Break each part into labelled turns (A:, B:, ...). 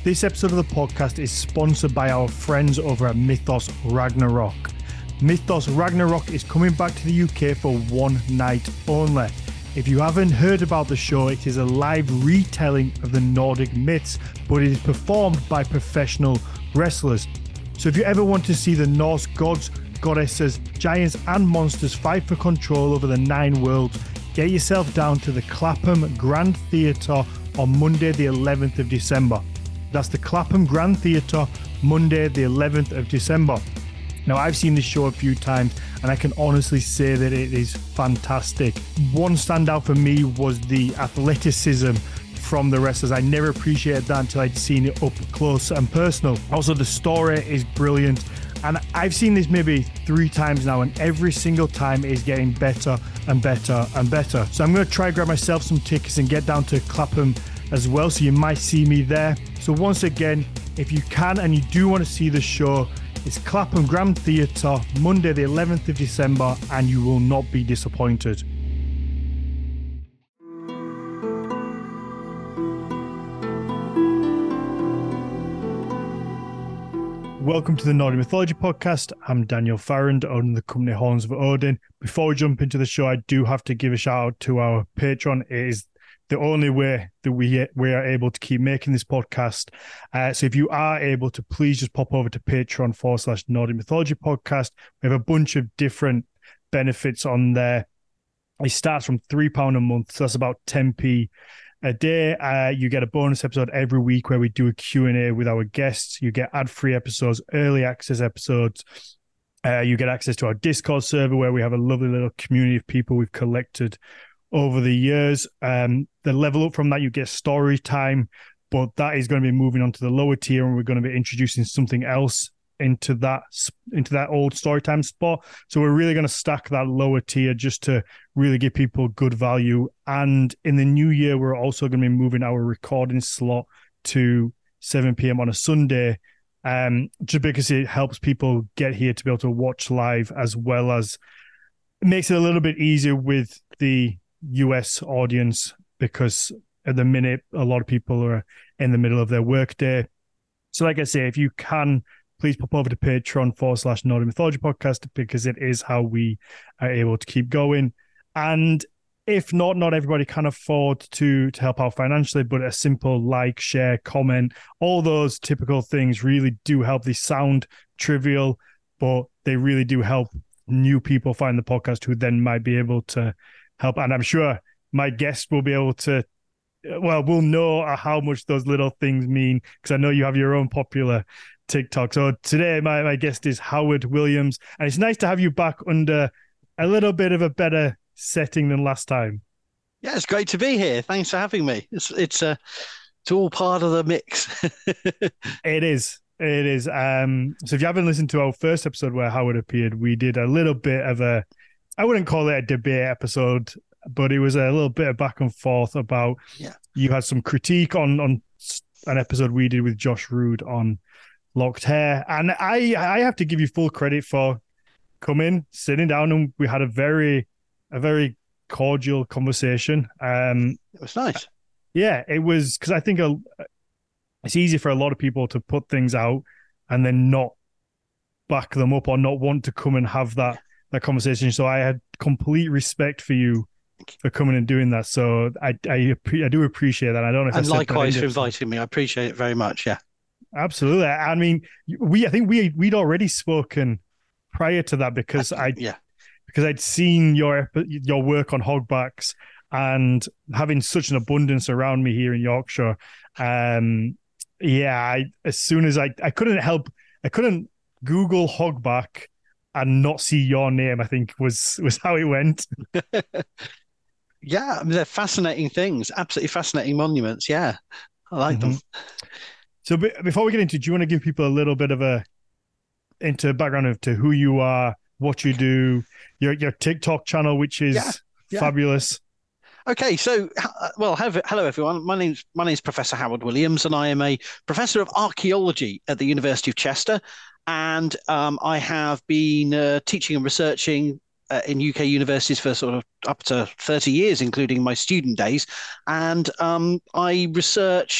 A: This episode of the podcast is sponsored by our friends over at Mythos Ragnarok. Mythos Ragnarok is coming back to the UK for one night only. If you haven't heard about the show, it is a live retelling of the Nordic myths, but it is performed by professional wrestlers. So if you ever want to see the Norse gods, goddesses, giants and monsters fight for control over the 9 worlds, get yourself down to the Clapham Grand Theatre on Monday the 11th of December. That's the Clapham Grand Theatre, Monday the 11th of December. Now, I've seen this show a few times and I can honestly say that it is fantastic. One standout for me was the athleticism from the wrestlers. I never appreciated that until I'd seen it up close and personal. Also, the story is brilliant. And I've seen this maybe 3 times now, and every single time it is getting better and better and better. So I'm going to try grab myself some tickets and get down to Clapham as well, so you might see me there. So once again, if you can and you do want to see the show, it's Clapham Grand Theatre, Monday the 11th of December, and you will not be disappointed. Welcome to the Nordic Mythology Podcast. I'm Daniel Farrand, owning the company Horns of Odin. Before we jump into the show, I do have to give a shout out to our Patreon. It is the only way that we are able to keep making this podcast. So if you are able to, please just pop over to Patreon/Nordic Mythology Podcast. We have a bunch of different benefits on there. It starts from £3 a month, so that's about 10p a day. You get a bonus episode every week where we do a Q&A with our guests. You get ad-free episodes, early access episodes. You get access to our Discord server where we have a lovely little community of people we've collected over the years. The level up from that, you get story time, but that is going to be moving on to the lower tier, and we're going to be introducing something else into that old story time spot. So we're really going to stack that lower tier just to really give people good value. And in the new year, we're also going to be moving our recording slot to 7 p.m. on a Sunday, just because it helps people get here to be able to watch live, as well as it makes it a little bit easier with the US audience, because at the minute a lot of people are in the middle of their workday. So like I say, if you can, please pop over to Patreon/Nordic Mythology Podcast, because it is how we are able to keep going. And if not everybody can afford to help out financially, but a simple like, share, comment, all those typical things really do help. They sound trivial, but they really do help new people find the podcast, who then might be able to help. And I'm sure my guests will be able to, we'll know how much those little things mean, because I know you have your own popular TikTok. So today my guest is Howard Williams, and it's nice to have you back under a little bit of a better setting than last time.
B: Yeah, it's great to be here. Thanks for having me. It's all part of the mix.
A: It is. So if you haven't listened to our first episode where Howard appeared, we did a little bit of I wouldn't call it a debate episode, but it was a little bit of back and forth about, you had some critique on an episode we did with Josh Rood on locked hair. And I have to give you full credit for coming, sitting down, and we had a very cordial conversation.
B: It was nice.
A: Yeah, it was, because I think it's easy for a lot of people to put things out and then not back them up, or not want to come and have that conversation. So I had complete respect for you for coming and doing that. So I do appreciate that. I don't know if
B: and likewise for inviting me. I appreciate it very much. Yeah,
A: absolutely. I mean, I think we'd already spoken prior to that, because I'd seen your work on hogbacks, and having such an abundance around me here in Yorkshire. As soon as I couldn't Google hogback and not see your name, I think was how it went.
B: Yeah, I mean, they're fascinating things, absolutely fascinating monuments. Yeah, I like them.
A: So before we get into, do you want to give people a little bit of into background to who you are, what you do, your TikTok channel, which is fabulous?
B: Okay, so hello everyone. My name's Professor Howard Williams, and I am a professor of archaeology at the University of Chester. And I have been teaching and researching in UK universities for sort of up to 30 years, including my student days. And I research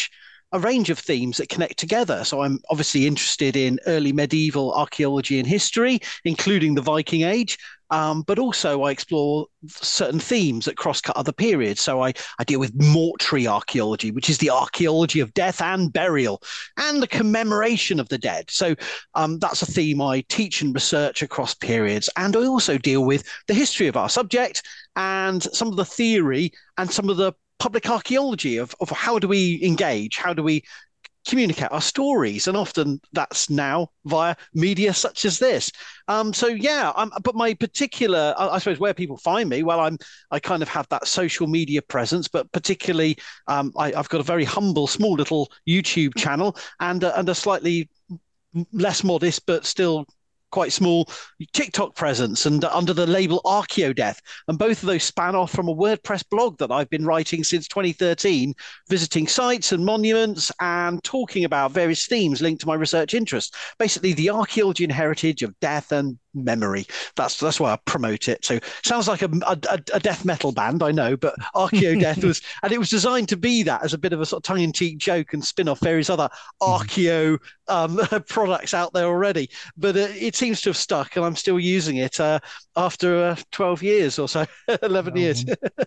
B: a range of themes that connect together. So I'm obviously interested in early medieval archaeology and history, including the Viking Age. But also I explore certain themes that cross-cut other periods. So I deal with mortuary archaeology, which is the archaeology of death and burial, and the commemoration of the dead. So that's a theme I teach and research across periods. And I also deal with the history of our subject and some of the theory and some of the public archaeology of how do we engage, how do we communicate our stories, and often that's now via media such as this. So yeah, but my particular, I suppose, where people find me, well, I kind of have that social media presence, but particularly I've got a very humble, small little YouTube channel and a slightly less modest, but still quite small TikTok presence, and under the label Archaeodeath. And both of those span off from a WordPress blog that I've been writing since 2013, visiting sites and monuments and talking about various themes linked to my research interest. Basically, the archaeology and heritage of death and memory. That's why I promote it. So sounds like a death metal band, I know, but Archaeodeath was, and it was designed to be that as a bit of a sort of tongue-in-cheek joke and spin off various other archaeo products out there already. But it seems to have stuck, and I'm still using it after 12 years or so, 11 years.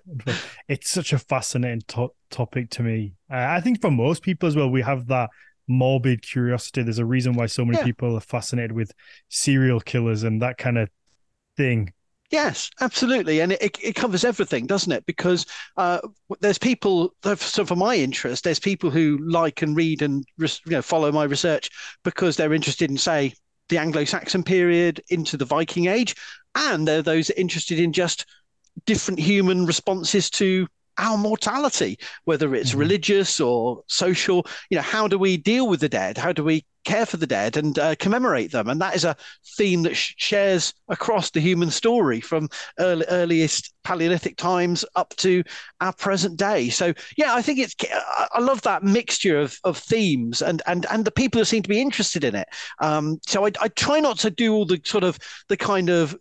A: It's such a fascinating topic to me. I think for most people as well, we have that morbid curiosity. There's a reason why so many people are fascinated with serial killers and that kind of thing.
B: Yes, absolutely. And it covers everything, doesn't it? Because there's people, so for my interest, there's people who like and read and follow my research because they're interested in, say, the Anglo-Saxon period into the Viking Age. And there are those interested in just different human responses to our mortality, whether it's religious or social. How do we deal with the dead? How do we care for the dead and commemorate them? And that is a theme that shares across the human story from earliest Paleolithic times up to our present day. So yeah, I think I love that mixture of themes and the people who seem to be interested in it. So I try not to do all the kind of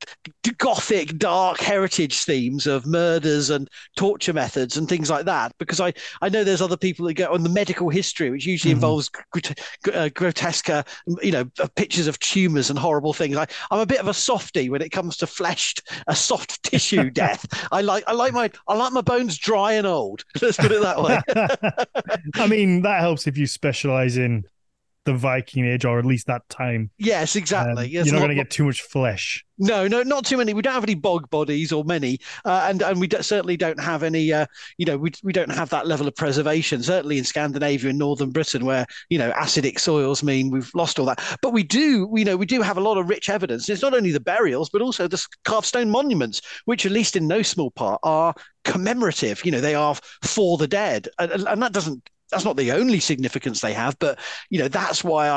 B: gothic dark heritage themes of murders and torture methods and things like that, because I know there's other people that go on the medical history, which usually involves grotesque pictures of tumors and horrible things. I'm a bit of a softie when it comes to a soft tissue death. I like my bones dry and old. Let's put it that way.
A: I mean, that helps if you specialize in the Viking Age, or at least that time.
B: Yes, exactly.
A: You're not going to get too much flesh.
B: No, not too many. We don't have any bog bodies or many, and we certainly don't have any. We don't have that level of preservation. Certainly in Scandinavia and northern Britain, where acidic soils mean we've lost all that. But we do have a lot of rich evidence. It's not only the burials, but also the carved stone monuments, which at least in no small part are commemorative. They are for the dead, and that's not the only significance they have, but that's why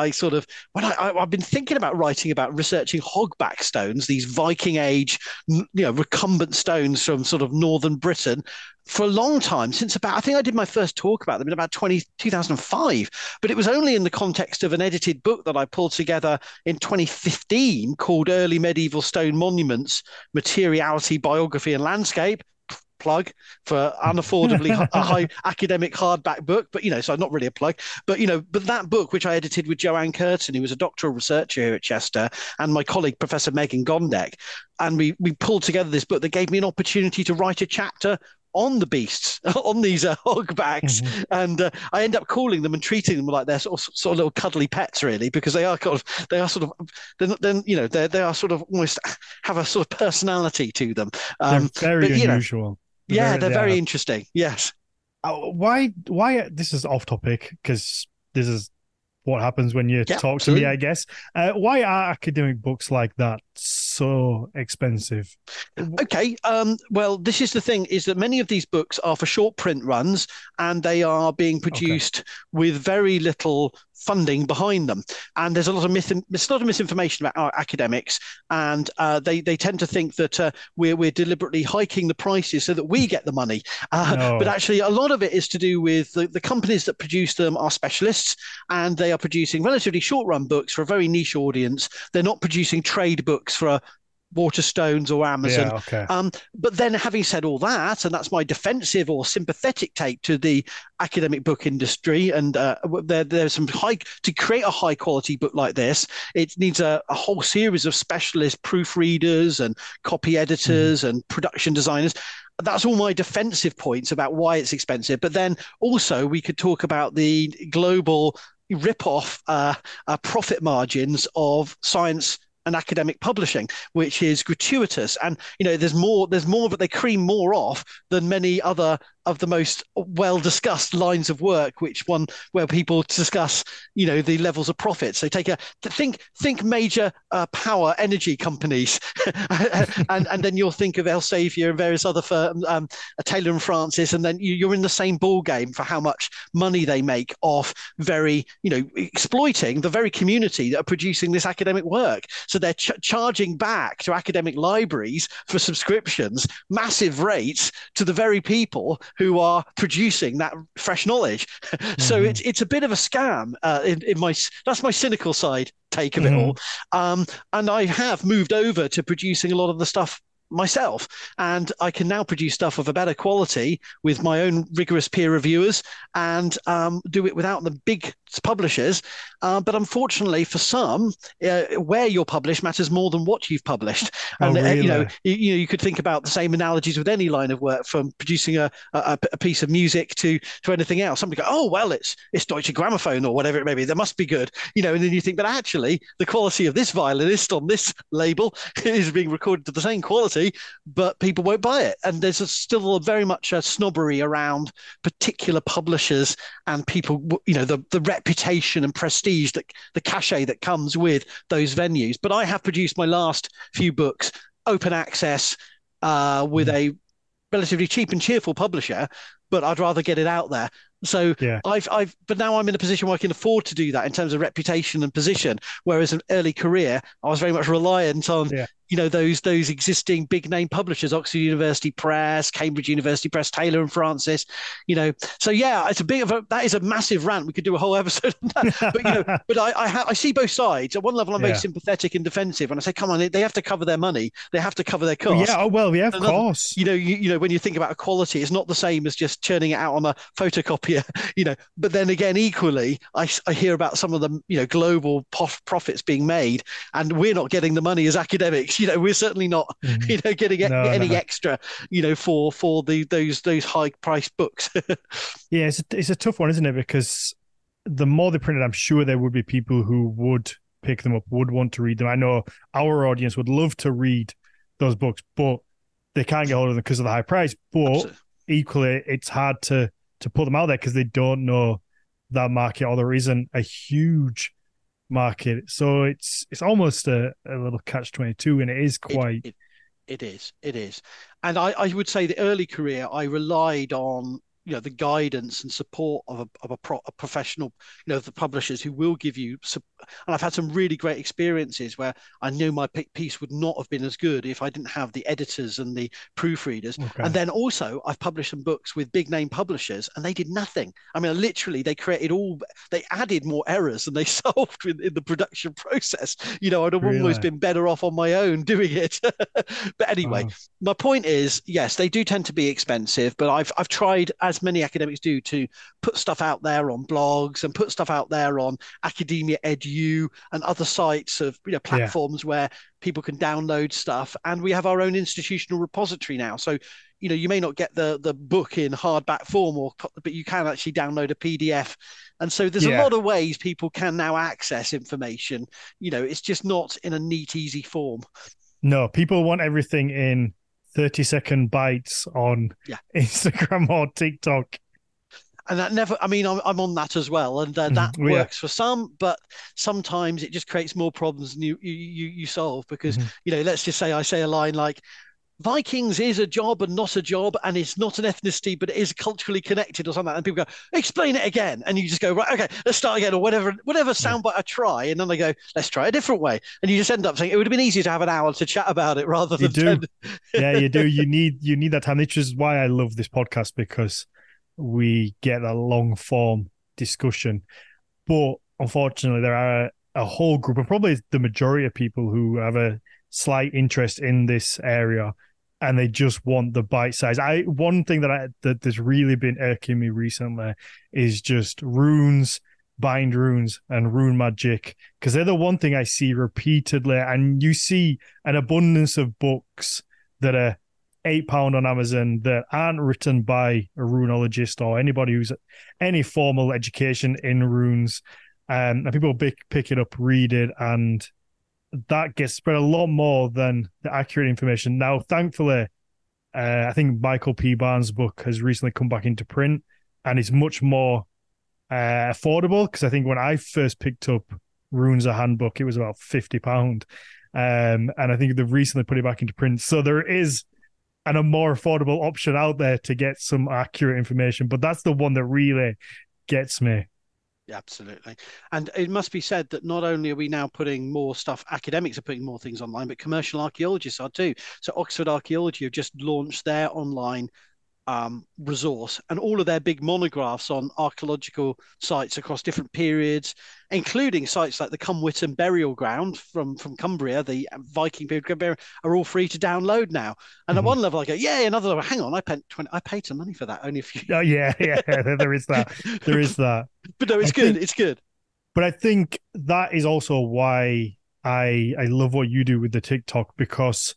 B: I've been thinking about writing about researching hogback stones, these Viking Age, recumbent stones from sort of northern Britain, for a long time, since I think I did my first talk about them in about 2005, but it was only in the context of an edited book that I pulled together in 2015 called Early Medieval Stone Monuments, Materiality, Biography and Landscape. Plug for unaffordably high academic hardback book, but so not really a plug, but that book, which I edited with Joanne Curtin, who was a doctoral researcher here at Chester, and my colleague Professor Megan Gondek, and we pulled together this book that gave me an opportunity to write a chapter on the beasts, on these hogbacks, and I end up calling them and treating them like they're sort of little cuddly pets, really, because they are sort of almost have a sort of personality to them.
A: They're very unusual.
B: They're very interesting. Yes.
A: Why? This is off topic because this is what happens when you talk
B: absolutely.
A: to me, I guess. Why are academic books like that so expensive?
B: Okay. Well, this is the thing, is that many of these books are for short print runs, and they are being produced with very little funding behind them. And there's a lot of misinformation about our academics, and they tend to think that we're deliberately hiking the prices so that we get the money. But actually, a lot of it is to do with the companies that produce them are specialists, and they are producing relatively short run books for a very niche audience. They're not producing trade books for Waterstones or Amazon.
A: Yeah, okay.
B: But then, having said all that, and that's my defensive or sympathetic take to the academic book industry, and there's some to create a high quality book like this, it needs a whole series of specialist proofreaders and copy editors and production designers. That's all my defensive points about why it's expensive. But then also we could talk about the global rip-off profit margins of science and academic publishing, which is gratuitous. And there's more, but they cream more off than many other of the most well discussed lines of work, where people discuss, the levels of profit. So think major power energy companies, and then you'll think of Elsevier and various other firms, Taylor and Francis, and then you're in the same ball game for how much money they make off exploiting the very community that are producing this academic work. So they're charging back to academic libraries for subscriptions, massive rates to the very people who are producing that fresh knowledge. So it's a bit of a scam. That's my cynical side take of it all. And I have moved over to producing a lot of the stuff myself, and I can now produce stuff of a better quality with my own rigorous peer reviewers and do it without the big publishers. But unfortunately, for some, where you're published matters more than what you've published. And
A: really?
B: You could think about the same analogies with any line of work, from producing a piece of music to anything else. Somebody go, oh well, it's Deutsche Grammophon or whatever it may be. They must be good, and then you think, but actually, the quality of this violinist on this label is being recorded to the same quality, but people won't buy it. And there's still very much a snobbery around particular publishers and people, the reputation and prestige, that the cachet that comes with those venues. But I have produced my last few books open access with a relatively cheap and cheerful publisher, but I'd rather get it out there. So
A: yeah.
B: but now I'm in a position where I can afford to do that in terms of reputation and position. Whereas in early career, I was very much reliant on, those existing big name publishers, Oxford University Press, Cambridge University Press, Taylor and Francis, So yeah, it's that is a massive rant. We could do a whole episode on that. But I see both sides. At one level, I'm very sympathetic and defensive, and I say, come on, they have to cover their money, they have to cover their costs.
A: Of course.
B: When you think about quality, it's not the same as just churning it out on a photocopier. But then again, equally, I hear about some of the global profits being made, and we're not getting the money as academics. We're certainly not getting any extra for those high priced books.
A: Yeah, it's a tough one, isn't it? Because the more they printed, I'm sure there would be people who would pick them up, would want to read them. I know our audience would love to read those books, but they can't get hold of them because of the high price. But Absolutely. Equally, it's hard to put them out there because they don't know that market, or there isn't a huge market. So it's almost a little catch-22, and it is quite...
B: It is. And I would say the early career, I relied on the guidance and support of a professional, the publishers who will give you. And I've had some really great experiences where I knew my piece would not have been as good if I didn't have the editors and the proofreaders. Okay. And then also I've published some books with big name publishers, and they did nothing. I mean, literally, they added more errors than they solved in the production process. I'd have almost been better off on my own doing it. But anyway, my point is, yes, they do tend to be expensive, but I've tried, as many academics do, to put stuff out there on blogs and put stuff out there on Academia Edu and other sites of platforms where people can download stuff. And we have our own institutional repository now. So you may not get the book in hardback form, but you can actually download a PDF. And so there's a lot of ways people can now access information. It's just not in a neat, easy form.
A: No, people want everything in 30-second bites on Instagram or TikTok.
B: And that never, I'm on that as well. And that works for some, but sometimes it just creates more problems than you solve, because, let's just say I say a line like, Vikings is a job and not a job, and it's not an ethnicity, but it is culturally connected or something. And people go, explain it again. And you just go, right, okay, let's start again, or whatever soundbite I try. And then they go, let's try a different way. And you just end up saying, it would have been easier to have an hour to chat about it rather than...
A: You do. Yeah, you do. You need that time, which is why I love this podcast, because we get a long form discussion. But unfortunately, there are a whole group, and probably the majority of people, who have a slight interest in this area, and they just want the bite size. One thing that's really been irking me recently is just runes, bind runes, and rune magic, because they're the one thing I see repeatedly. And you see an abundance of books that are £8 on Amazon that aren't written by a runologist or anybody who's any formal education in runes, and people pick it up, read it, and that gets spread a lot more than the accurate information. Now, thankfully, I think Michael P. Barnes' book has recently come back into print, and it's much more affordable, because I think when I first picked up Runes, a handbook, it was about £50. And I think they've recently put it back into print. So there is a more affordable option out there to get some accurate information. But that's the one that really gets me.
B: Yeah, absolutely. And it must be said that not only are we now putting more stuff, academics are putting more things online, but commercial archaeologists are too. So Oxford Archaeology have just launched their online resource, and all of their big monographs on archaeological sites across different periods, including sites like the Cumwhitten burial ground from Cumbria, the Viking period, are all free to download now. And at one level I go, yeah, another level, hang on, I paid some money for that only a few.
A: Oh, yeah, there is that. There is that.
B: But no, it's good. It's good.
A: But I think that is also why I love what you do with the TikTok, because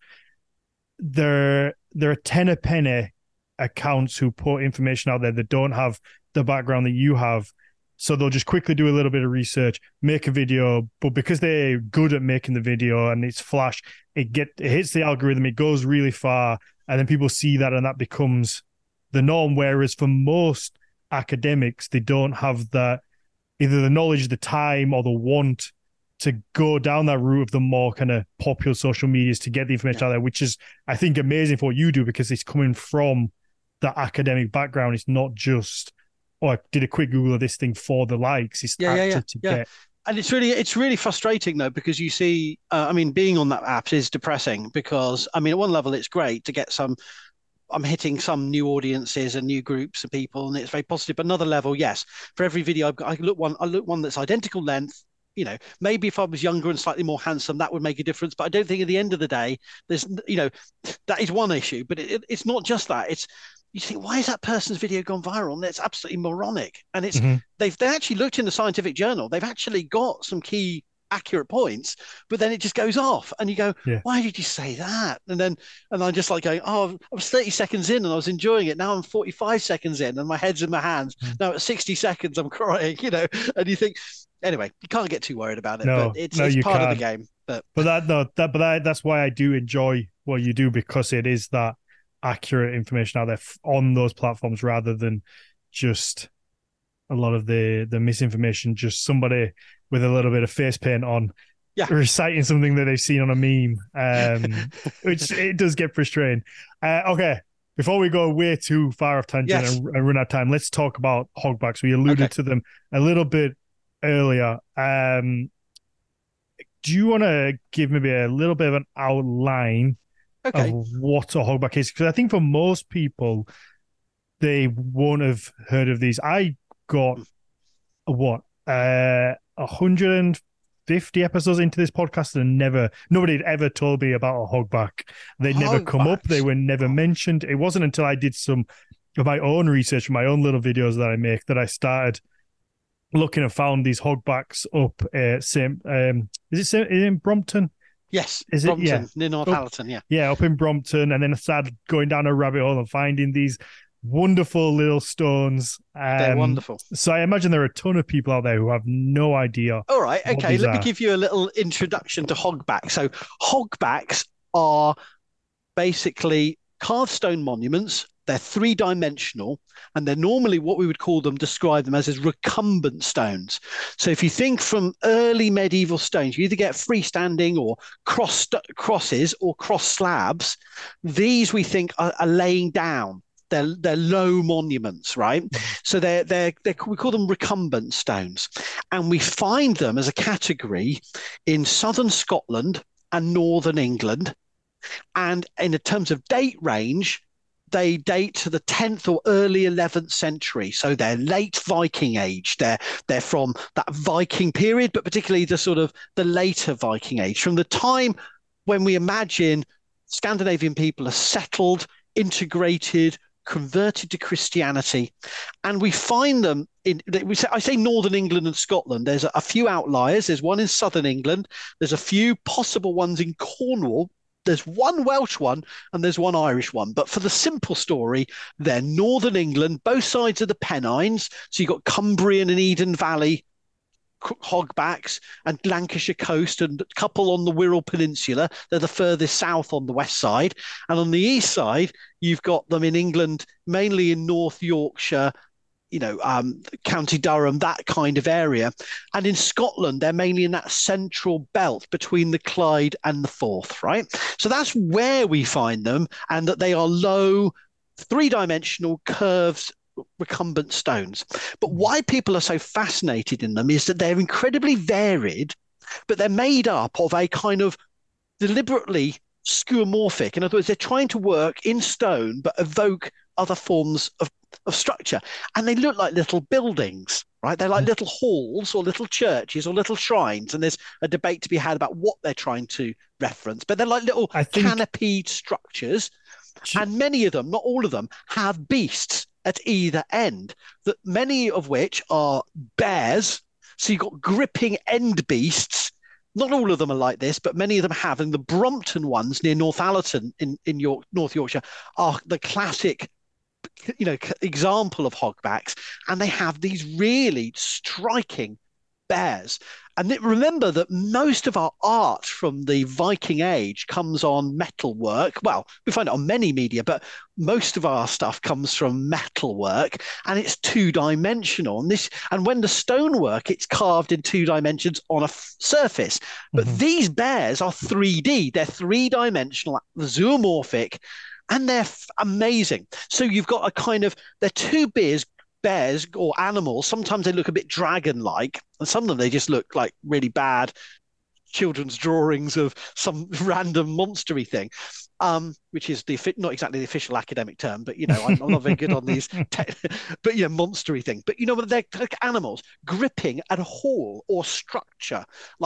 A: there are 10 a penny accounts who put information out there that don't have the background that you have. So they'll just quickly do a little bit of research, make a video, but because they're good at making the video and it's flash, it hits the algorithm, it goes really far, and then people see that and that becomes the norm. Whereas for most academics, they don't have that, either the knowledge, the time, or the want to go down that route of the more kind of popular social medias to get the information out there, which is, I think, amazing for what you do, because it's coming from that academic background. It's not just, oh, I did a quick Google of this thing for the likes. It's to get.
B: And it's really frustrating though, because you see, being on that app is depressing, because at one level it's great to get I'm hitting some new audiences and new groups of people, and it's very positive. But another level, yes, for every video I look one that's identical length. Maybe if I was younger and slightly more handsome, that would make a difference. But I don't think at the end of the day, there's, that is one issue. But it's not just that. It's, you think, why has that person's video gone viral? And it's absolutely moronic. And it's they actually looked in the scientific journal. They've actually got some key accurate points, but then it just goes off, and you go, why did you say that? And I'm just like going, oh, I was 30 seconds in and I was enjoying it. Now I'm 45 seconds in and my head's in my hands. Now at 60 seconds I'm crying, and you think, anyway, you can't get too worried about it. But it's part of the game. But
A: that's why I do enjoy what you do, because it is that accurate information out there on those platforms, rather than just a lot of the misinformation, just somebody with a little bit of face paint on, reciting something that they've seen on a meme, which it does get frustrating. Okay, before we go way too far off tangent and run out of time, let's talk about hogbacks. We alluded to them a little bit earlier. Do you want to give maybe a little bit of an outline of what a hogback is? Because I think for most people, they won't have heard of these. I got 150 episodes into this podcast, and nobody had ever told me about a hogback. They'd never come up. They were never mentioned. It wasn't until I did some of my own research, my own little videos that I make, that I started looking and found these hogbacks up at is it in Brompton?
B: Yes,
A: is
B: Brompton,
A: it? Yeah,
B: near Northallerton.
A: Yeah, up in Brompton, and then I started going down a rabbit hole and finding these wonderful little stones.
B: They're wonderful.
A: So I imagine there are a ton of people out there who have no idea.
B: All right, okay. Let me give you a little introduction to hogbacks. So hogbacks are basically carved stone monuments. They're three-dimensional, and they're normally what we would describe them as recumbent stones. So if you think from early medieval stones, you either get freestanding or crosses or cross slabs. These we think are laying down. They're low monuments, right? So we call them recumbent stones, and we find them as a category in southern Scotland and northern England. And in terms of date range, they date to the 10th or early 11th century. So they're late Viking age. They're from that Viking period, but particularly the later Viking age, from the time when we imagine Scandinavian people are settled, integrated, converted to Christianity, and we find them in. I say Northern England and Scotland. There's a few outliers. There's one in Southern England. There's a few possible ones in Cornwall. There's one Welsh one and there's one Irish one. But for the simple story, they're Northern England, both sides of the Pennines. So you've got Cumbrian and Eden Valley hogbacks and Lancashire coast and a couple on the Wirral Peninsula. They're the furthest south on the west side. And on the east side, you've got them in England, mainly in North Yorkshire, County Durham, that kind of area. And in Scotland, they're mainly in that central belt between the Clyde and the Forth, right? So that's where we find them, and that they are low, three-dimensional curves, recumbent stones. But why people are so fascinated in them is that they're incredibly varied, but they're made up of a kind of deliberately skeuomorphic. In other words, they're trying to work in stone, but evoke other forms of structure. And they look like little buildings, right? They're like little halls or little churches or little shrines. And there's a debate to be had about what they're trying to reference, but they're like little canopied structures. And many of them, not all of them, have beasts at either end, that many of which are bears. So you've got gripping end beasts. Not all of them are like this, but many of them have. And the Brompton ones near Northallerton in North Yorkshire are the classic, example of hogbacks. And they have these really striking bears. And remember that most of our art from the Viking Age comes on metalwork. Well, we find it on many media, but most of our stuff comes from metalwork, and it's two-dimensional. And when the stonework, it's carved in 2 dimensions on a surface. But these bears are 3D. They're three-dimensional, zoomorphic, and they're amazing. So you've got a kind of, they're two bears or animals. Sometimes they look a bit dragon-like, and some of them they just look like really bad children's drawings of some random monstery thing, which is not exactly the official academic term, but I'm not very good on these, but monstery thing. But they're like animals gripping at a hall or structure,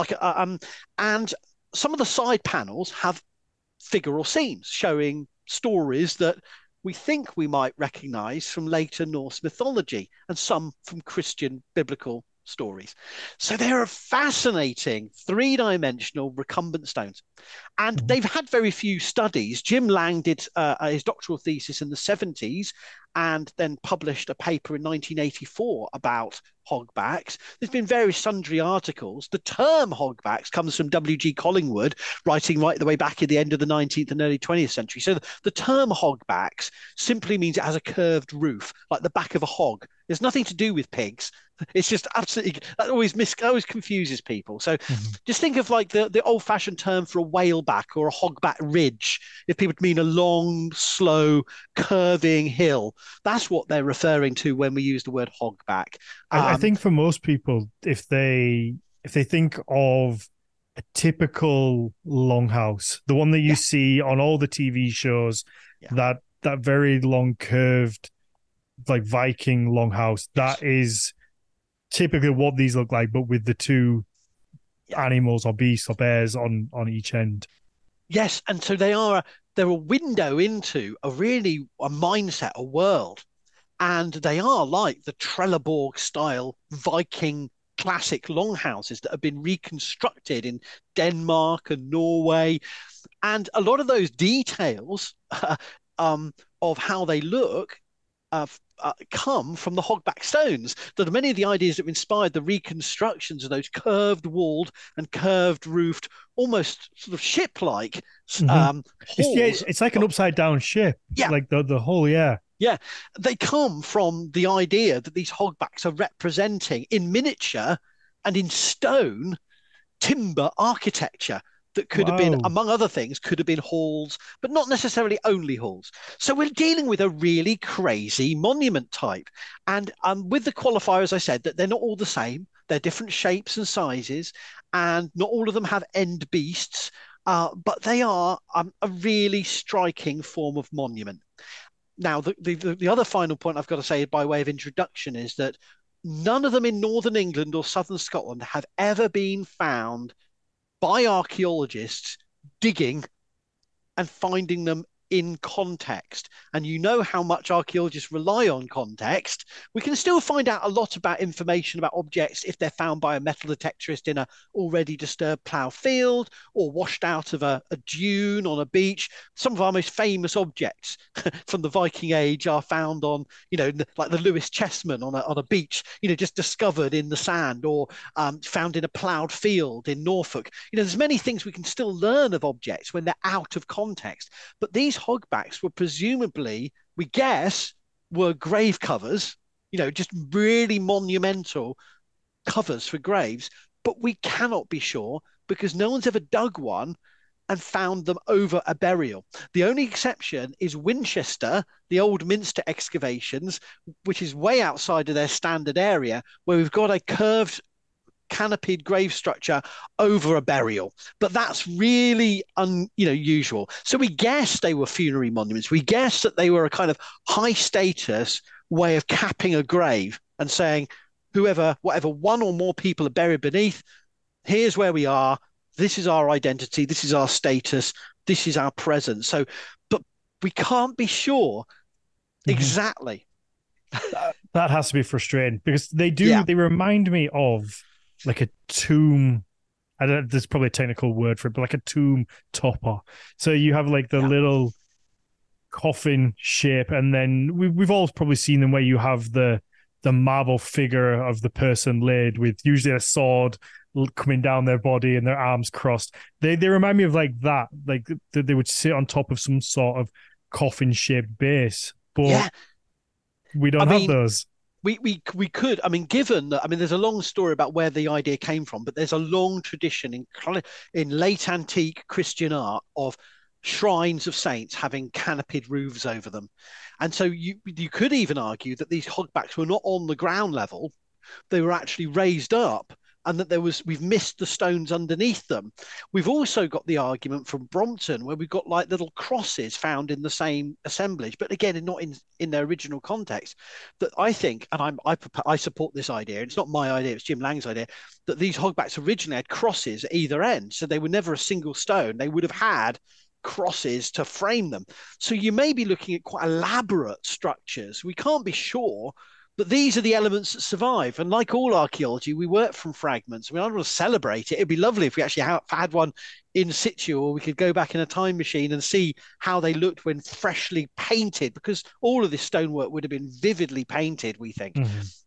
B: and some of the side panels have figure or scenes showing stories that we think we might recognize from later Norse mythology, and some from Christian biblical stories. So they're a fascinating three-dimensional recumbent stones. And they've had very few studies. Jim Lang did his doctoral thesis in the 70s and then published a paper in 1984 about hogbacks. There's been various sundry articles. The term hogbacks comes from W.G. Collingwood, writing right the way back at the end of the 19th and early 20th century. So the term hogbacks simply means it has a curved roof, like the back of a hog. There's nothing to do with pigs. It's just absolutely, that always confuses people. So just think of like the old-fashioned term for a whaleback or a hogback ridge. If people mean a long, slow, curving hill, that's what they're referring to when we use the word hogback.
A: I think for most people, if they think of a typical longhouse, the one that you see on all the TV shows, that very long curved, like Viking longhouse, that is typically what these look like, but with the two animals or beasts or bears on each end.
B: Yes, and so they're a window into a mindset, a world. And they are like the Trelleborg style Viking classic longhouses that have been reconstructed in Denmark and Norway. And a lot of those details of how they look come from the hogback stones. That many of the ideas that inspired the reconstructions of those curved walled and curved roofed, almost sort of ship-like halls.
A: It's like an upside down ship.
B: Yeah.
A: Like the whole, yeah.
B: Yeah, they come from the idea that these hogbacks are representing in miniature and in stone timber architecture that could have been, among other things, could have been halls, but not necessarily only halls. So we're dealing with a really crazy monument type. And with the qualifier, as I said, that they're not all the same. They're different shapes and sizes, and not all of them have end beasts, but they are a really striking form of monument. Now, the other final point I've got to say by way of introduction is that none of them in Northern England or Southern Scotland have ever been found by archaeologists digging and finding them in context. And you know how much archaeologists rely on context. We can still find out a lot about information about objects if they're found by a metal detectorist in a already disturbed plough field or washed out of a dune on a beach. Some of our most famous objects from the Viking Age are found on, like the Lewis Chessman on a beach, just discovered in the sand, or found in a ploughed field in Norfolk. There's many things we can still learn of objects when they're out of context. But these hogbacks were presumably, we guess, were grave covers, just really monumental covers for graves. But we cannot be sure because no one's ever dug one and found them over a burial. The only exception is Winchester, the old Minster excavations, which is way outside of their standard area, where we've got a curved canopied grave structure over a burial, but that's really unusual. So we guess they were funerary monuments. We guess that they were a kind of high status way of capping a grave and saying, whatever one or more people are buried beneath, here's where we are. This is our identity. This is our status. This is our presence. So, but we can't be sure exactly.
A: That has to be frustrating because they remind me of like a tomb. I don't know, there's probably a technical word for it, but like a tomb topper. So you have like the little coffin shape, and then we've all probably seen them where you have the marble figure of the person laid with usually a sword coming down their body and their arms crossed. They remind me of like that, like they would sit on top of some sort of coffin shaped base, but we don't have those.
B: We could, given that, there's a long story about where the idea came from, but there's a long tradition in late antique Christian art of shrines of saints having canopied roofs over them. And so you could even argue that these hogbacks were not on the ground level, they were actually raised up, and that we've missed the stones underneath them. We've also got the argument from Brompton where we've got like little crosses found in the same assemblage, but again, not in their original context. That I think, and I support this idea, it's not my idea, it's Jim Lang's idea, that these hogbacks originally had crosses at either end. So they were never a single stone. They would have had crosses to frame them. So you may be looking at quite elaborate structures. We can't be sure, but these are the elements that survive. And like all archaeology, we work from fragments. I don't want to celebrate it. It'd be lovely if we actually had one in situ, or we could go back in a time machine and see how they looked when freshly painted, because all of this stonework would have been vividly painted, we think.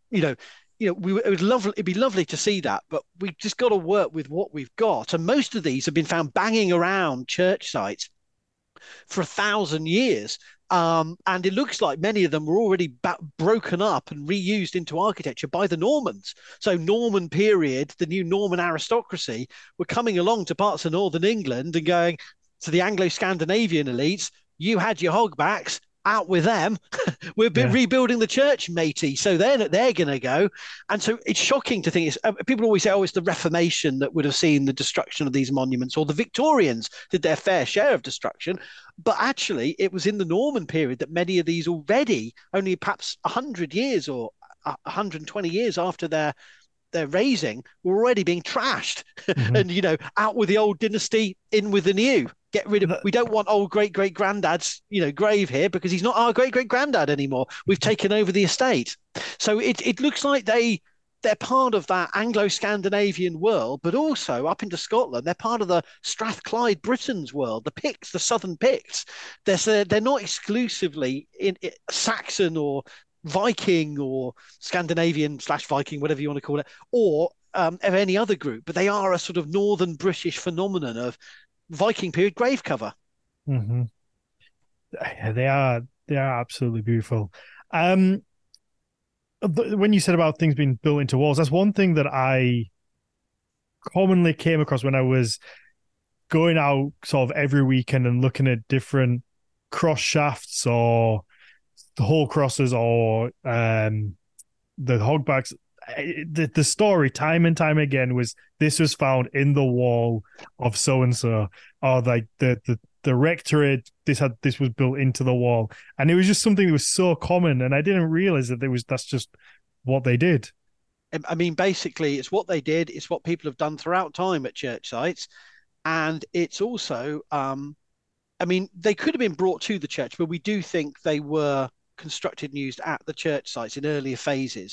B: It'd be lovely to see that, but we just got to work with what we've got. And most of these have been found banging around church sites for 1,000 years. And it looks like many of them were already broken up and reused into architecture by the Normans. So Norman period, the new Norman aristocracy were coming along to parts of northern England and going to the Anglo-Scandinavian elites, you had your hogbacks, out with them. We're rebuilding the church, matey. So they're going to go. And so it's shocking to think, people always say, it's the Reformation that would have seen the destruction of these monuments, or the Victorians did their fair share of destruction. But actually, it was in the Norman period that many of these already, only perhaps 100 years or 120 years after their raising, were already being trashed. And, out with the old dynasty, in with the new. Get rid of. We don't want old great granddad's, grave here, because he's not our great granddad anymore. We've taken over the estate. So it looks like they're part of that Anglo-Scandinavian world, but also up into Scotland, they're part of the Strathclyde Britons world, the Picts, the Southern Picts. They're not exclusively in Saxon or Viking or Scandinavian/Viking, whatever you want to call it, or of any other group, but they are a sort of northern British phenomenon of Viking period grave cover.
A: They are absolutely beautiful. When you said about things being built into walls, that's one thing that I commonly came across when I was going out sort of every weekend and looking at different cross shafts or the whole crosses or the hogbacks. The story time and time again was this was found in the wall of so and so, or like the rectorate, this was built into the wall, and it was just something that was so common, and I didn't realize that's just what they did.
B: Basically, it's what they did. It's what people have done throughout time at church sites. And it's also, I mean, they could have been brought to the church, but we do think they were constructed and used at the church sites in earlier phases.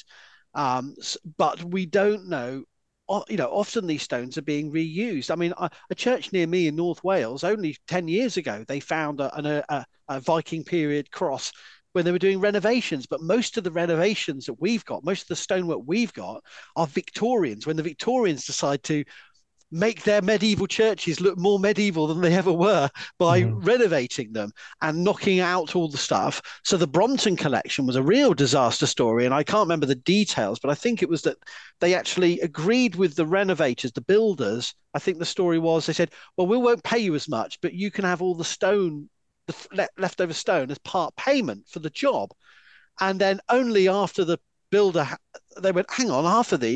B: But we don't know. Often these stones are being reused. I mean, a church near me in North Wales, only 10 years ago, they found a Viking period cross when they were doing renovations. But most of the renovations that we've got, most of the stonework we've got, are Victorians. When the Victorians decide to make their medieval churches look more medieval than they ever were by renovating them and knocking out all the stuff. So the Brompton collection was a real disaster story, and I can't remember the details, but I think it was that they actually agreed with the renovators, the builders. I think the story was they said, well, we won't pay you as much, but you can have all the stone, the leftover stone, as part payment for the job. And then only after the builder, they went, hang on,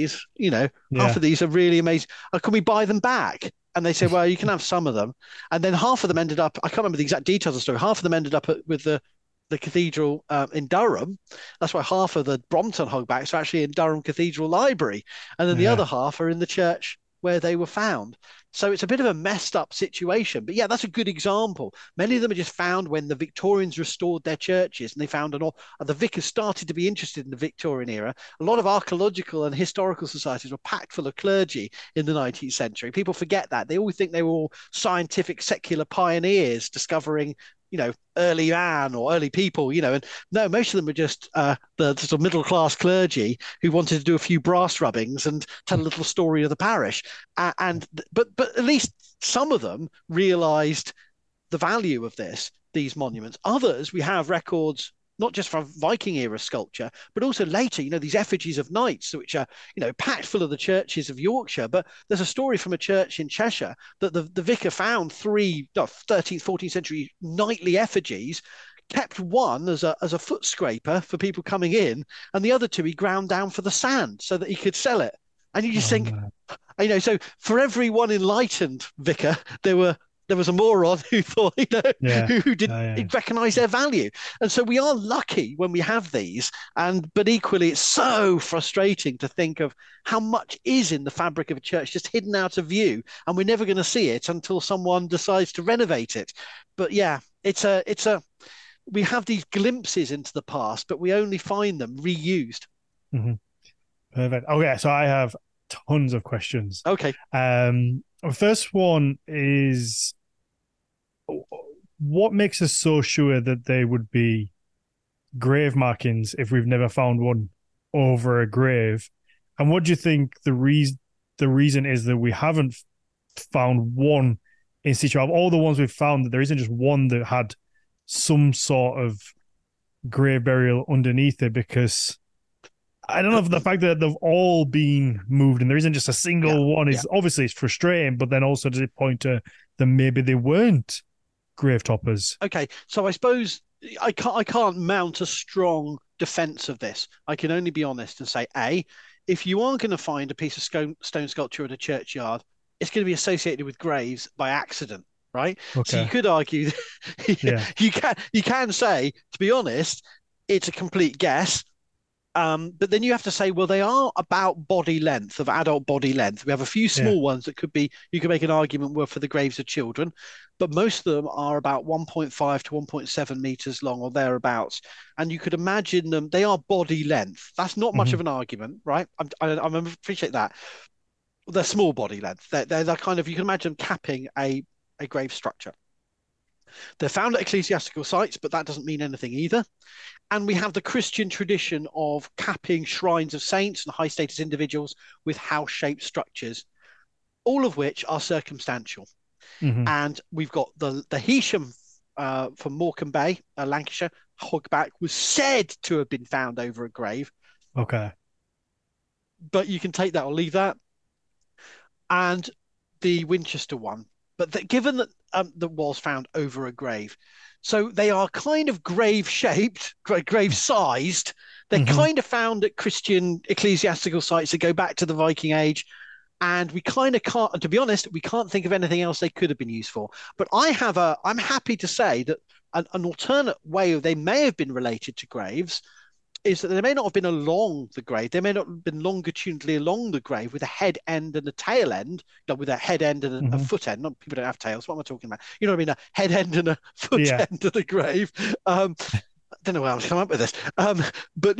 B: half
A: Yeah.
B: of these are really amazing. Can we buy them back? And they said, well, you can have some of them. And then half of them ended up, I can't remember the exact details of the story. Half of them ended up with the cathedral in Durham. That's why half of the Brompton hogbacks are actually in Durham Cathedral Library. And then the
A: Yeah.
B: other half are in the church where they were found. So it's a bit of a messed up situation. But yeah, that's a good example. Many of them are just found when the Victorians restored their churches and they found the vicars started to be interested in the Victorian era. A lot of archaeological and historical societies were packed full of clergy in the 19th century. People forget that. They always think they were all scientific, secular pioneers discovering early man or early people, and no, most of them were just the sort of middle class clergy who wanted to do a few brass rubbings and tell a little story of the parish. But at least some of them realised the value of these monuments. Others, we have records not just from Viking era sculpture, but also later, these effigies of knights, which are, packed full of the churches of Yorkshire. But there's a story from a church in Cheshire that the vicar found three 13th, 14th century knightly effigies, kept one as a foot scraper for people coming in, and the other two he ground down for the sand so that he could sell it. And you just
A: Oh,
B: think,
A: man.
B: so for every one enlightened vicar, there was a moron who thought,
A: Yeah.
B: who didn't
A: Yeah.
B: recognize their value. And so we are lucky when we have these. But equally, it's so frustrating to think of how much is in the fabric of a church just hidden out of view, and we're never going to see it until someone decides to renovate it. But yeah, we have these glimpses into the past, but we only find them reused.
A: hmm Perfect. Okay, so I have tons of questions.
B: Okay.
A: First one is, what makes us so sure that they would be grave markings if we've never found one over a grave? And what do you think the reason is that we haven't found one in situ of all the ones we've found, that there isn't just one that had some sort of grave burial underneath it? Because I don't know if the fact that they've all been moved and there isn't just a
B: Yeah.
A: single one
B: Yeah.
A: is obviously it's frustrating, but then also does it point to that maybe they weren't grave toppers?
B: Okay. So I suppose I can't mount a strong defense of this. I can only be honest and say, A, if you are going to find a piece of stone sculpture at a churchyard, it's going to be associated with graves by accident, right? So you
A: Okay.
B: could argue
A: Yeah.
B: you can say, to be honest, it's a complete guess. But then you have to say, well, they are about body length, of adult body length. We have a few
A: Yeah.
B: small ones that you could make an argument were for the graves of children, but most of them are about 1.5 to 1.7 meters long or thereabouts. And you could imagine them, they are body length. That's not much of
A: hmm
B: an argument, right? I appreciate that. They're small body length. They're kind of, you can imagine capping a grave structure. They're found at ecclesiastical sites, but that doesn't mean anything either. And we have the Christian tradition of capping shrines of saints and high status individuals with house shaped structures, all of which are circumstantial.
A: hmm
B: And we've got the Hesham from Morecambe Bay, Lancashire, hogback was said to have been found over a grave,
A: Okay.
B: but you can take that or leave that. And the Winchester one, but given that was found over a grave, so they are kind of grave shaped, grave sized. They're
A: hmm
B: kind of found at Christian ecclesiastical sites that go back to the Viking Age, and we kind of can't. And to be honest, we can't think of anything else they could have been used for. But I'm happy to say that an alternate way they may have been related to graves is that they may not have been along the grave. They may not have been longitudinally along the grave with a head end and a tail end, with a head end and a
A: Hmm.
B: foot end. Not people don't have tails. What am I talking about? You know what I mean? A head end and a foot
A: Yeah.
B: end of the grave. I don't know where I've come up with this. But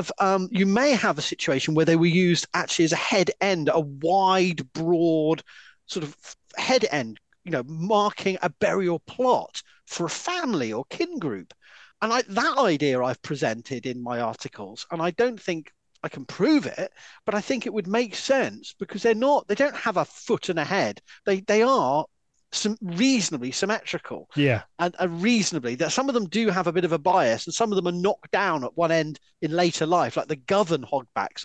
B: you may have a situation where they were used actually as a head end, a wide, broad sort of head end, marking a burial plot for a family or kin group. And that idea I've presented in my articles, and I don't think I can prove it, but I think it would make sense because they don't have a foot and a head. They are reasonably symmetrical,
A: Yeah.
B: and reasonably that some of them do have a bit of a bias, and some of them are knocked down at one end in later life, like the Govan hogbacks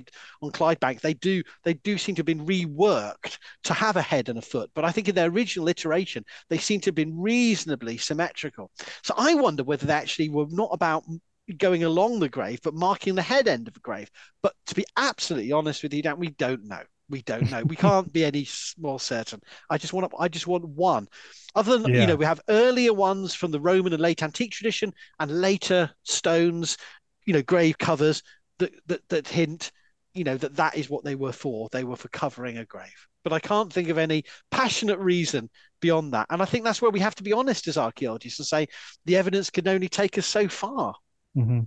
B: on Clydebank. They do seem to have been reworked to have a head and a foot, but I think in their original iteration they seem to have been reasonably symmetrical. So I wonder whether they actually were not about going along the grave, but marking the head end of a grave. But to be absolutely honest with you, Dan, we don't know. We don't know. We can't be any more certain. I just want one. Other than,
A: Yeah.
B: we have earlier ones from the Roman and late antique tradition and later stones, grave covers that hint, that is what they were for. They were for covering a grave. But I can't think of any passionate reason beyond that. And I think that's where we have to be honest as archaeologists and say the evidence can only take us so far.
A: Hmm.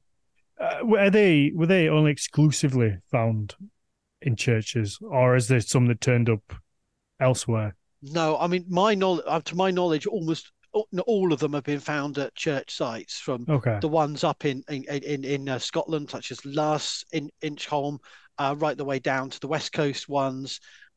A: Were they only exclusively found in churches, or is there some that turned up elsewhere?
B: No, I mean, to my knowledge, almost all of them have been found at church sites, from
A: Okay.
B: the ones up in Scotland, such as Luss, in Inchholm, right the way down to the West Coast ones,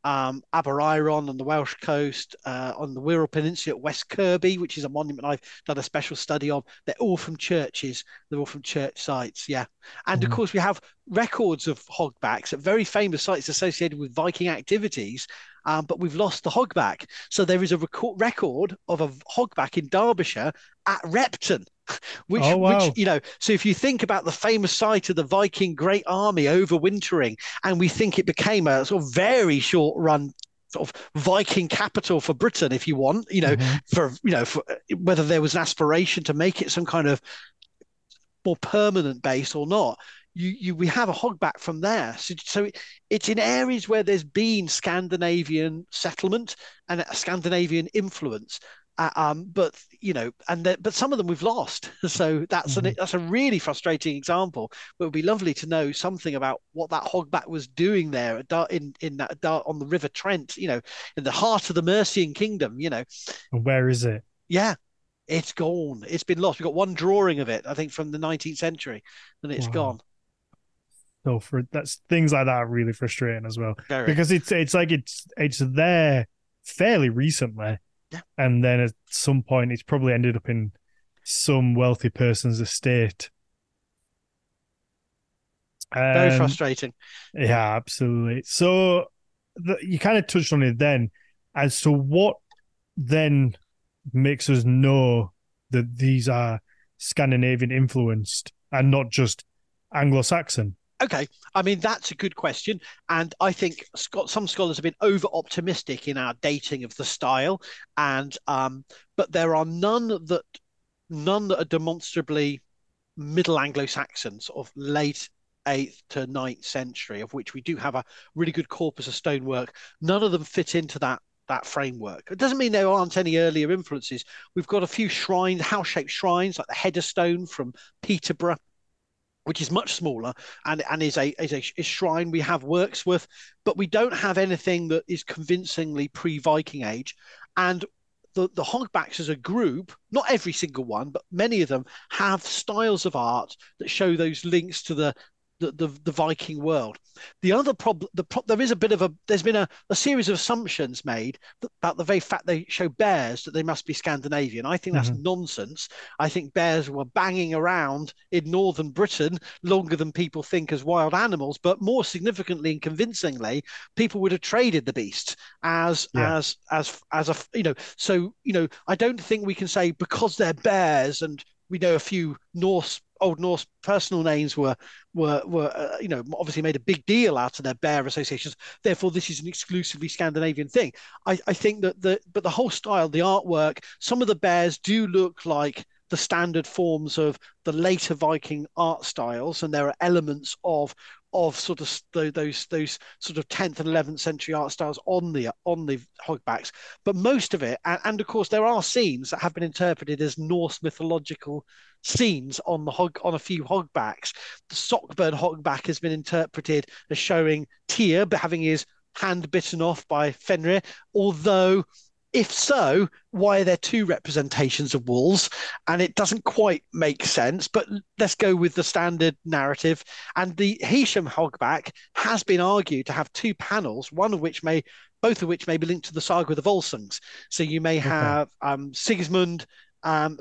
B: Aberaeron on the Welsh coast, on the Wirral Peninsula at West Kirby, which is a monument I've done a special study of. They're all from churches. They're all from church sites. Yeah. And of
A: Mhm.
B: course, we have records of hogbacks at very famous sites associated with Viking activities. But we've lost the hogback. So there is a record of a hogback in Derbyshire at Repton, which
A: Oh
B: which
A: wow.
B: so if you think about the famous site of the Viking Great Army overwintering, and we think it became a sort of very short run sort of Viking capital for Britain, if you want,
A: Hmm.
B: for whether there was an aspiration to make it some kind of more permanent base or not. We have a hogback from there, so it's in areas where there's been Scandinavian settlement and a Scandinavian influence. But but some of them we've lost, so
A: Hmm.
B: that's a really frustrating example. But it would be lovely to know something about what that hogback was doing there in that on the River Trent, in the heart of the Mercian Kingdom.
A: And where is it?
B: Yeah, it's gone. It's been lost. We've got one drawing of it, I think, from the 19th century, and it's
A: Wow.
B: gone.
A: So for that's things like that are really frustrating as well,
B: Very.
A: because it's like it's there fairly recently,
B: Yeah,
A: and then at some point it's probably ended up in some wealthy person's estate.
B: very
A: Um,
B: frustrating.
A: yeah, absolutely. So you kind of touched on it then, as to what then makes us know that these are Scandinavian influenced and not just Anglo-Saxon.
B: Okay, I mean that's a good question, and I think some scholars have been over optimistic in our dating of the style, and but there are none that are demonstrably Middle Anglo-Saxon, sort of late 8th to 9th century, of which we do have a really good corpus of stonework. None of them fit into that framework. It doesn't mean there aren't any earlier influences. We've got a few shrines, house-shaped shrines, like the Header Stone from Peterborough, which is much smaller and is a shrine. We have Wirksworth, but we don't have anything that is convincingly pre-Viking age. And the hogbacks as a group, not every single one, but many of them have styles of art that show those links to the Viking world. The other problem, there is a bit of there's been a series of assumptions made about the very fact they show bears that they must be Scandinavian. I think that's
A: Mhm.
B: nonsense. I think bears were banging around in northern Britain longer than people think as wild animals, but more significantly and convincingly, people would have traded the beasts
A: Yeah.
B: as a I don't think we can say because they're bears, and we know a few Old Norse personal names were obviously made a big deal out of their bear associations. Therefore, this is an exclusively Scandinavian thing. I think that the whole style, the artwork, some of the bears do look like the standard forms of the later Viking art styles, and there are elements of sort of those sort of 10th and 11th century art styles on the hogbacks, but most of it, and of course there are scenes that have been interpreted as Norse mythological scenes on a few hogbacks. The Sockburn hogback has been interpreted as showing Tyr having his hand bitten off by Fenrir, although if so, why are there two representations of wolves? And it doesn't quite make sense, but let's go with the standard narrative. And the Hisham hogback has been argued to have two panels, both of which may be linked to the saga of the Volsungs. So you may have Sigismund and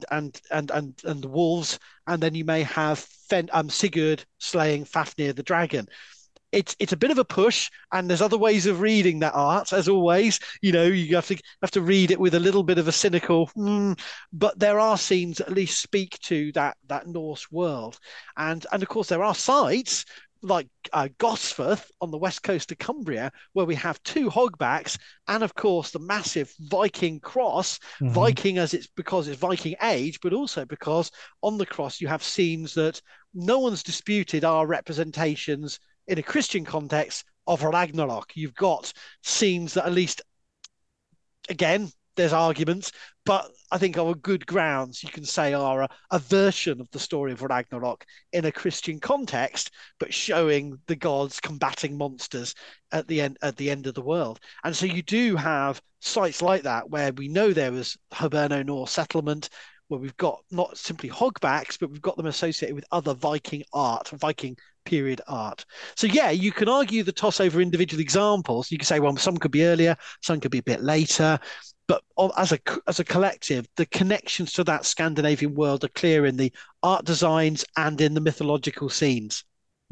B: the wolves, and then you may have Sigurd slaying Fafnir the dragon. It's a bit of a push, and there's other ways of reading that art, as always. You have to read it with a little bit of a cynical, but there are scenes that at least speak to that Norse world, and of course there are sites like Gosforth on the west coast of Cumbria, where we have two hogbacks, and of course the massive Viking cross, Viking because it's Viking age, but also because on the cross you have scenes that no one's disputed are representations in a Christian context of Ragnarok. You've got scenes that, at least, again, there's arguments, but I think on good grounds you can say are a version of the story of Ragnarok in a Christian context, but showing the gods combating monsters at the end of the world. And so you do have sites like that where we know there was Hiberno-Norse settlement, where we've got not simply hogbacks, but we've got them associated with other Viking art, Viking period art. So yeah, you can argue the toss over individual examples. You can say, well, some could be earlier, some could be a bit later, but as a collective, the connections to that Scandinavian world are clear in the art designs and in the mythological scenes.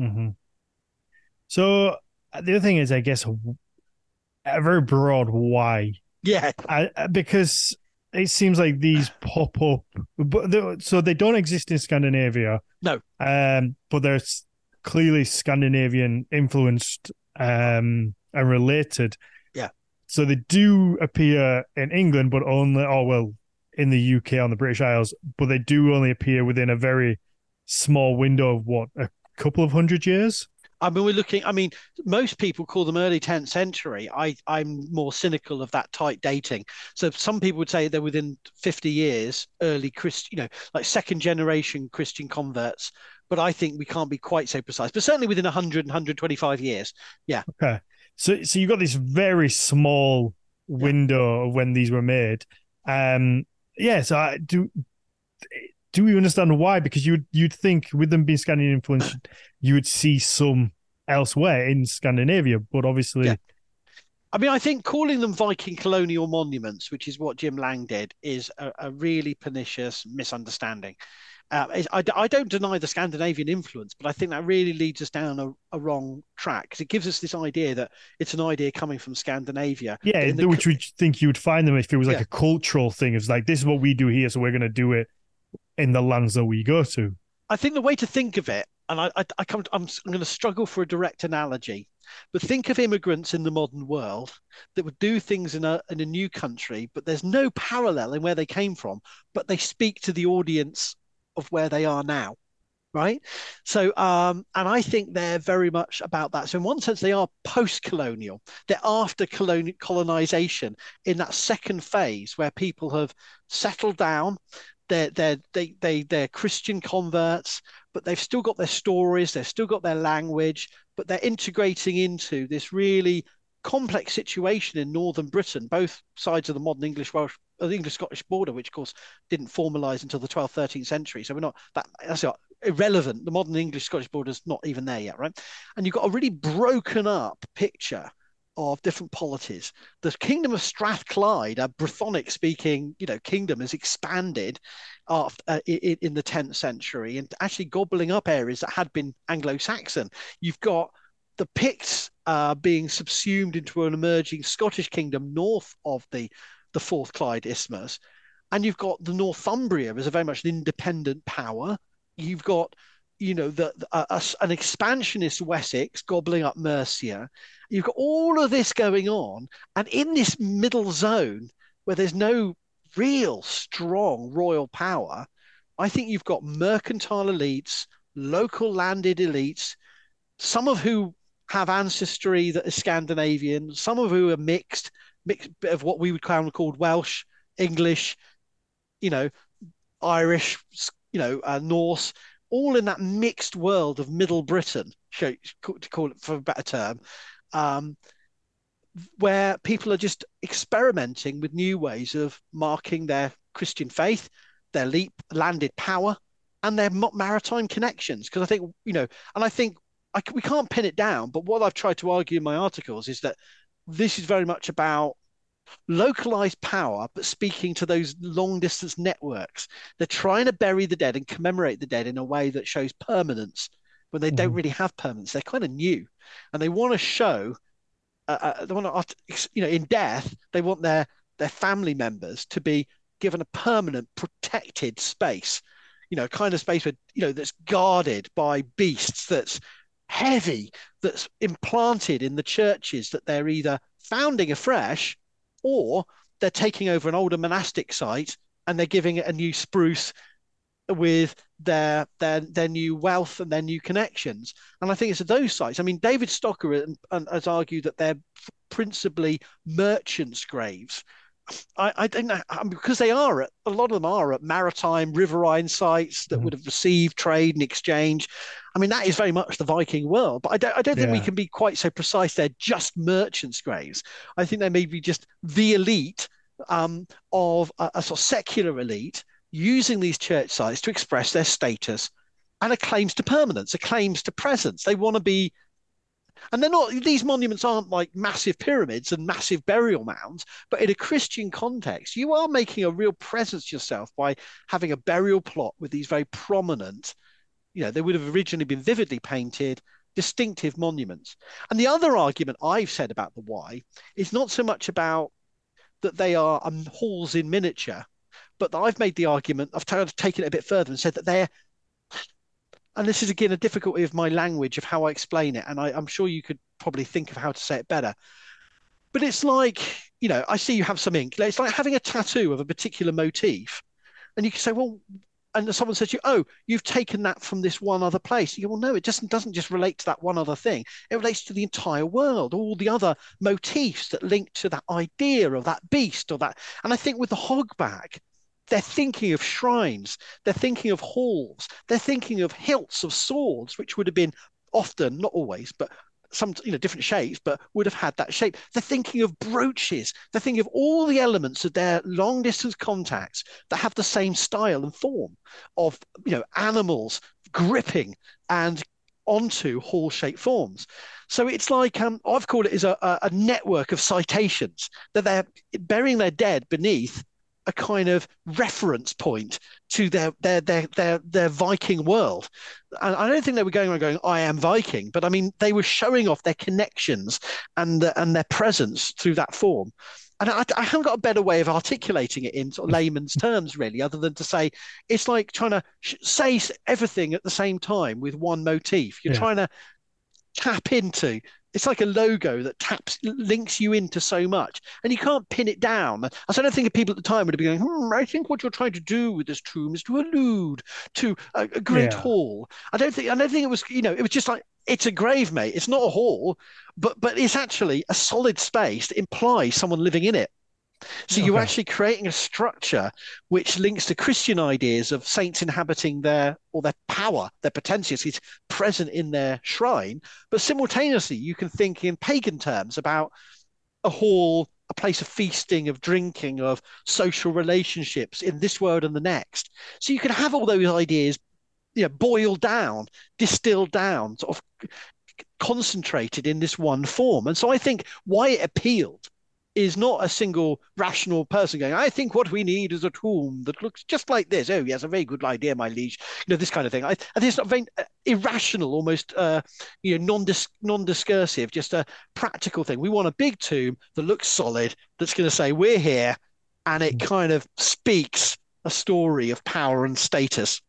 A: So the other thing is, I guess, a very broad why.
B: Yeah,
A: because it seems like these pop up, so they don't exist in Scandinavia.
B: No,
A: but there's clearly Scandinavian influenced and related.
B: Yeah.
A: So they do appear in England, but only, in the UK on the British Isles, but they do only appear within a very small window of a couple of 100 years.
B: Most people call them early 10th century. I'm more cynical of that tight dating. So some people would say they're within 50 years, early Christian, like second generation Christian converts. But I think we can't be quite so precise, but certainly within 100 and 125 years. Yeah.
A: Okay. So you've got this very small window of when these were made. So do we understand why? Because you'd think with them being Scandinavian influence, you would see some elsewhere in Scandinavia, but obviously.
B: Yeah. I think calling them Viking colonial monuments, which is what Jim Lang did, is a really pernicious misunderstanding. I don't deny the Scandinavian influence, but I think that really leads us down a wrong track, because it gives us this idea that it's an idea coming from Scandinavia.
A: Yeah, which we think you would find them if it was like a cultural thing. It's like, this is what we do here, so we're going to do it in the lands that we go to.
B: I think the way to think of it, and I'm going to struggle for a direct analogy, but think of immigrants in the modern world that would do things in a new country, but there's no parallel in where they came from, but they speak to the audience of where they are now, right? So, and I think they're very much about that. So in one sense, they are post-colonial. They're after colonization in that second phase where people have settled down. They're Christian converts, but they've still got their stories, they've still got their language, but they're integrating into this really complex situation in northern Britain, both sides of the modern English-Scottish border, which of course didn't formalize until the 12th, 13th century. So that's irrelevant. The modern English-Scottish border is not even there yet, right? And you've got a really broken up picture of different polities. The kingdom of Strathclyde, a Brythonic speaking, kingdom, has expanded after in the 10th century and actually gobbling up areas that had been Anglo-Saxon. You've got the Picts being subsumed into an emerging Scottish kingdom north of the Fourth Clyde Isthmus. And you've got the Northumbria as a very much an independent power. You've got, an expansionist Wessex gobbling up Mercia. You've got all of this going on. And in this middle zone where there's no real strong royal power, I think you've got mercantile elites, local landed elites, some of who have ancestry that is Scandinavian, some of who are mixed bit of what we would kind of call Welsh, English, you know, Irish, Norse, all in that mixed world of Middle Britain, to call it for a better term, um, where people are just experimenting with new ways of marking their Christian faith, their landed power, and their maritime connections. Because I think, and I think we can't pin it down, but what I've tried to argue in my articles is that this is very much about localized power, but speaking to those long distance networks. They're trying to bury the dead and commemorate the dead in a way that shows permanence when they don't really have permanence. They're kind of new, and they want to show. They want to, in death, they want their family members to be given a permanent, protected space. Kind of space where that's guarded by beasts, that's heavy, that's implanted in the churches that they're either founding afresh or they're taking over an older monastic site and they're giving it a new spruce with their new wealth and their new connections. And I think it's at those sites. I mean, David Stocker has argued that they're principally merchants' graves. I don't know, because a lot of them are at maritime, riverine sites that would have received trade and exchange. I mean, that is very much the Viking world, but I don't think we can be quite so precise. They're just merchants' graves. I think they may be just the elite of a sort of secular elite using these church sites to express their status and a claims to permanence, a claims to presence. They want to be, and they're not, these monuments aren't like massive pyramids and massive burial mounds, but in a Christian context, you are making a real presence yourself by having a burial plot with these very prominent, they would have originally been vividly painted, distinctive monuments. And the other argument I've said about the why is not so much about that they are halls in miniature, but I've made the argument, I've taken it a bit further and said that they're, and this is again a difficulty of my language of how I explain it, and I'm sure you could probably think of how to say it better. But it's like, I see you have some ink. It's like having a tattoo of a particular motif. And you can say, well, and someone says to you, oh, you've taken that from this one other place. You go, well, no, it just doesn't just relate to that one other thing. It relates to the entire world, all the other motifs that link to that idea of that beast or that. And I think with the hogback, they're thinking of shrines, they're thinking of halls, they're thinking of hilts of swords, which would have been often, not always, but some different shapes, but would have had that shape. They're thinking of brooches. They're thinking of all the elements of their long distance contacts that have the same style and form of animals gripping and onto hall shaped forms. So it's like I've called it as a network of citations that they're burying their dead beneath a kind of reference point to their Viking world. And I don't think they were going around going, I am Viking, but I mean, they were showing off their connections and their presence through that form. And I haven't got a better way of articulating it in sort of layman's terms, really, other than to say it's like trying to say everything at the same time with one motif. You're trying to tap into. It's like a logo that links you into so much, and you can't pin it down. I don't think people at the time would be going, I think what you're trying to do with this tomb is to allude to a great hall. I don't think it was, it was just like, it's a grave, mate. It's not a hall, but it's actually a solid space that implies someone living in it. So you're actually creating a structure which links to Christian ideas of saints inhabiting their power, their potentialities present in their shrine. But simultaneously, you can think in pagan terms about a hall, a place of feasting, of drinking, of social relationships in this world and the next. So you can have all those ideas, boiled down, distilled down, sort of concentrated in this one form. And so I think why it appealed is not a single rational person going, I think what we need is a tomb that looks just like this. Oh, yes, a very good idea, my liege. This kind of thing. I think it's not very irrational, almost, non-discursive, just a practical thing. We want a big tomb that looks solid, that's going to say, we're here, and it kind of speaks a story of power and status.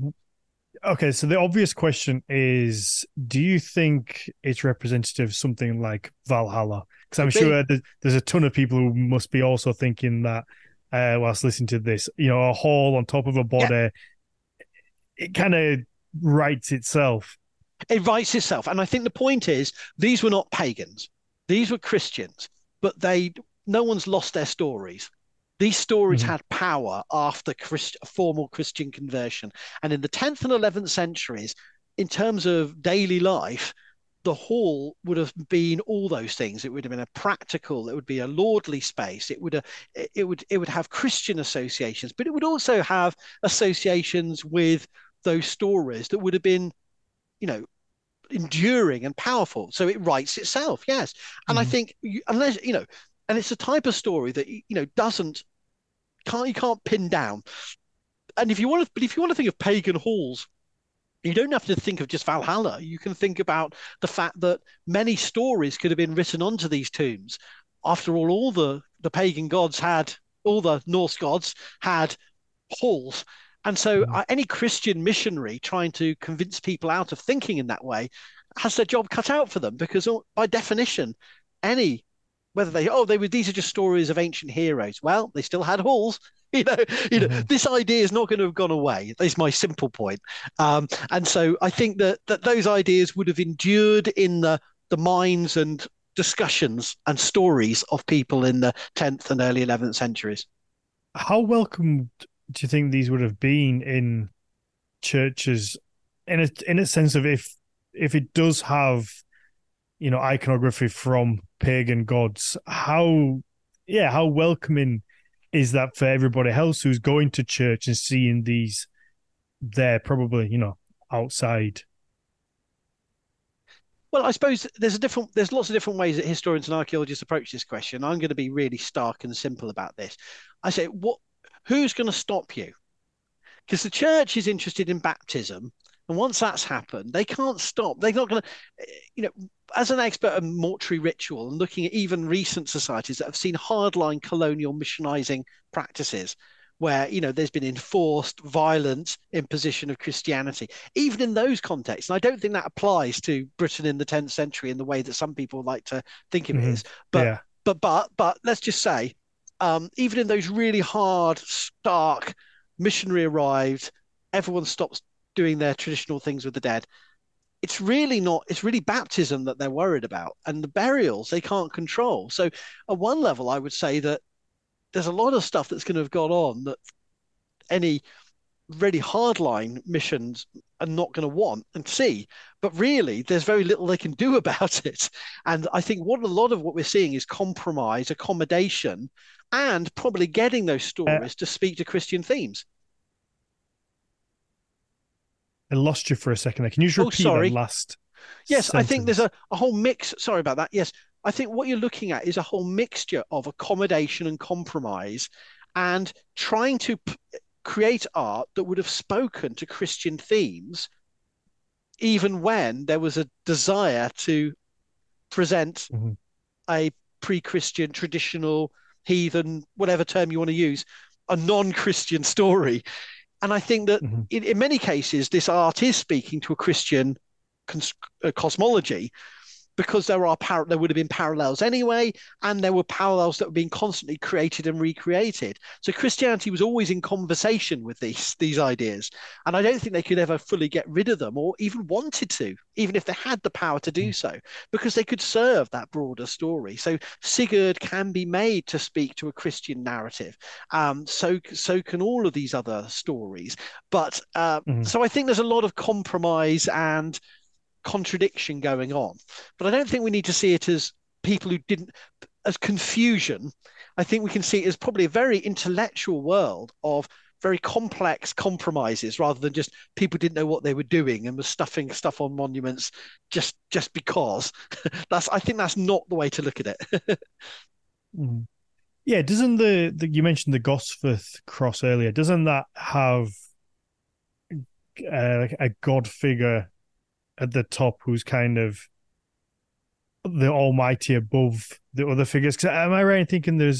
A: Okay, so the obvious question is, do you think it's representative of something like Valhalla? Because I'm sure there's a ton of people who must be also thinking that whilst listening to this, a hall on top of a body, it kind of writes itself.
B: It writes itself. And I think the point is these were not pagans. These were Christians, but no one's lost their stories. These stories
A: Mhm.
B: had power after formal Christian conversion. And in the 10th and 11th centuries, in terms of daily life, the hall would have been all those things. It would have been a practical, it would be a lordly space. It would have Christian associations, but it would also have associations with those stories that would have been, you know, enduring and powerful. So it writes itself, yes. And I
A: Mhm.
B: think unless and it's a type of story that doesn't can't you can't pin down. And if you want to think of pagan halls, you don't have to think of just Valhalla. You can think about the fact that many stories could have been written onto these tombs. After all the pagan gods had, all the Norse gods had halls. And so
A: Mhm.
B: any Christian missionary trying to convince people out of thinking in that way has their job cut out for them because by definition, any whether they were these are just stories of ancient heroes. Well, they still had halls.
A: Mhm.
B: This idea is not going to have gone away. That's my simple point. And so I think that those ideas would have endured in the minds and discussions and stories of people in the 10th and early 11th centuries.
A: How welcome do you think these would have been in churches, in a sense of if it does have iconography from pagan gods, how welcoming is that for everybody else who's going to church and seeing these there, probably outside.
B: Well, I suppose there's lots of different ways that historians and archaeologists approach this question. I'm going to be really stark and simple about this. I say, who's going to stop you? Because the church is interested in baptism, and once that's happened, they can't stop. They're not going to, as an expert in mortuary ritual and looking at even recent societies that have seen hardline colonial missionizing practices, where there's been enforced violent imposition of Christianity, even in those contexts. And I don't think that applies to Britain in the 10th century in the way that some people like to think of it
A: Hmm.
B: is. But
A: Yeah.
B: but let's just say, even in those really hard, stark missionary arrived, everyone stops doing their traditional things with the dead. It's really not, it's really baptism that they're worried about. And the burials they can't control. So, at one level, I would say that there's a lot of stuff that's going to have gone on that any really hardline missions are not going to want and see. But really, there's very little they can do about it. And I think what a lot of what we're seeing is compromise, accommodation, and probably getting those
A: Uh,
B: stories to speak to Christian themes.
A: I lost you for a second there. Can you just
B: Oh,
A: repeat that
B: sorry.
A: last
B: Yes, I think there's
A: sentence?
B: a whole mix. Sorry about that. Yes, I think what you're looking at is a whole mixture of accommodation and compromise and trying to create art that would have spoken to Christian themes, even when there was a desire to present
A: Mhm.
B: a pre-Christian, traditional, heathen, whatever term you want to use, a non-Christian story. And I think that
A: Mhm.
B: in many cases, this art is speaking to a Christian cosmology, because there would have been parallels anyway, and there were parallels that were being constantly created and recreated. So Christianity was always in conversation with these ideas, and I don't think they could ever fully get rid of them or even wanted to, even if they had the power to do so, because they could serve that broader story. So Sigurd can be made to speak to a Christian narrative. So can all of these other stories. But
A: Mhm.
B: so I think there's a lot of compromise and contradiction going on. But I don't think we need to see it as people who didn't, as confusion. I think we can see it as probably a very intellectual world of very complex compromises rather than just people didn't know what they were doing and were stuffing stuff on monuments just because. I think that's not the way to look at it.
A: Mhm. Yeah, doesn't you mentioned the Gosforth cross earlier? Doesn't that have like a god figure at the top who's kind of the almighty above the other figures? Because am I right in thinking there's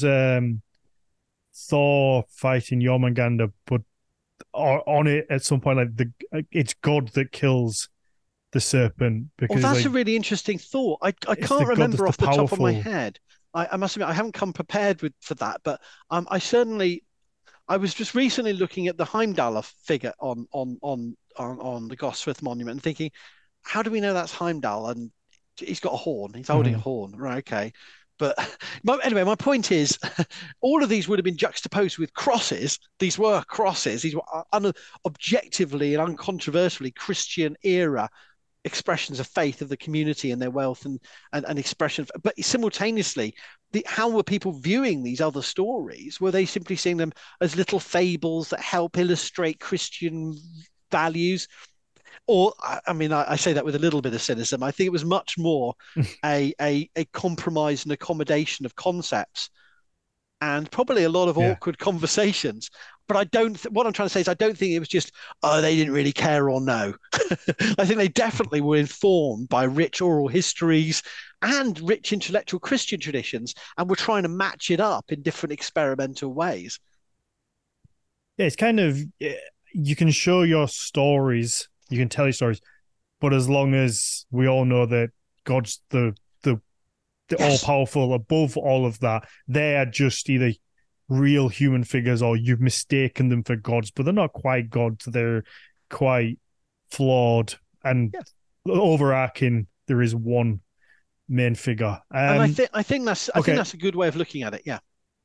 A: Thor fighting Jormungandr, but on it at some point, like it's God that kills the serpent
B: Oh,
A: because
B: that's
A: like
B: a really interesting thought. I
A: it's the
B: can't
A: God that's
B: remember
A: the
B: off the top of my
A: powerful.
B: head. I must admit I haven't come prepared for that, but I certainly I was just recently looking at the Heimdall figure on the Gosforth Monument and thinking, how do we know that's Heimdall? And he's got a horn. He's holding a
A: Mhm.
B: horn. Right, okay. But anyway, my point is, all of these would have been juxtaposed with crosses. These were crosses. These were objectively and uncontroversially Christian era expressions of faith of the community and their wealth and expression. But simultaneously, how were people viewing these other stories? Were they simply seeing them as little fables that help illustrate Christian values? Or, I mean, I say that with a little bit of cynicism. I think it was much more a compromise and accommodation of concepts and probably a lot of
A: Yeah.
B: awkward conversations. But I don't. What I'm trying to say is, I don't think it was just, oh, they didn't really care or know. I think they definitely were informed by rich oral histories and rich intellectual Christian traditions, and were trying to match it up in different experimental ways.
A: Yeah, it's kind of you can show your stories, you can tell your stories, but as long as we all know that God's the all
B: Yes.
A: powerful above all of that, they are just either real human figures or you've mistaken them for gods, but they're not quite gods. They're quite flawed and
B: Yeah.
A: overarching. There is one main figure.
B: And I think
A: Okay,
B: that's a good way of looking at it. Yeah.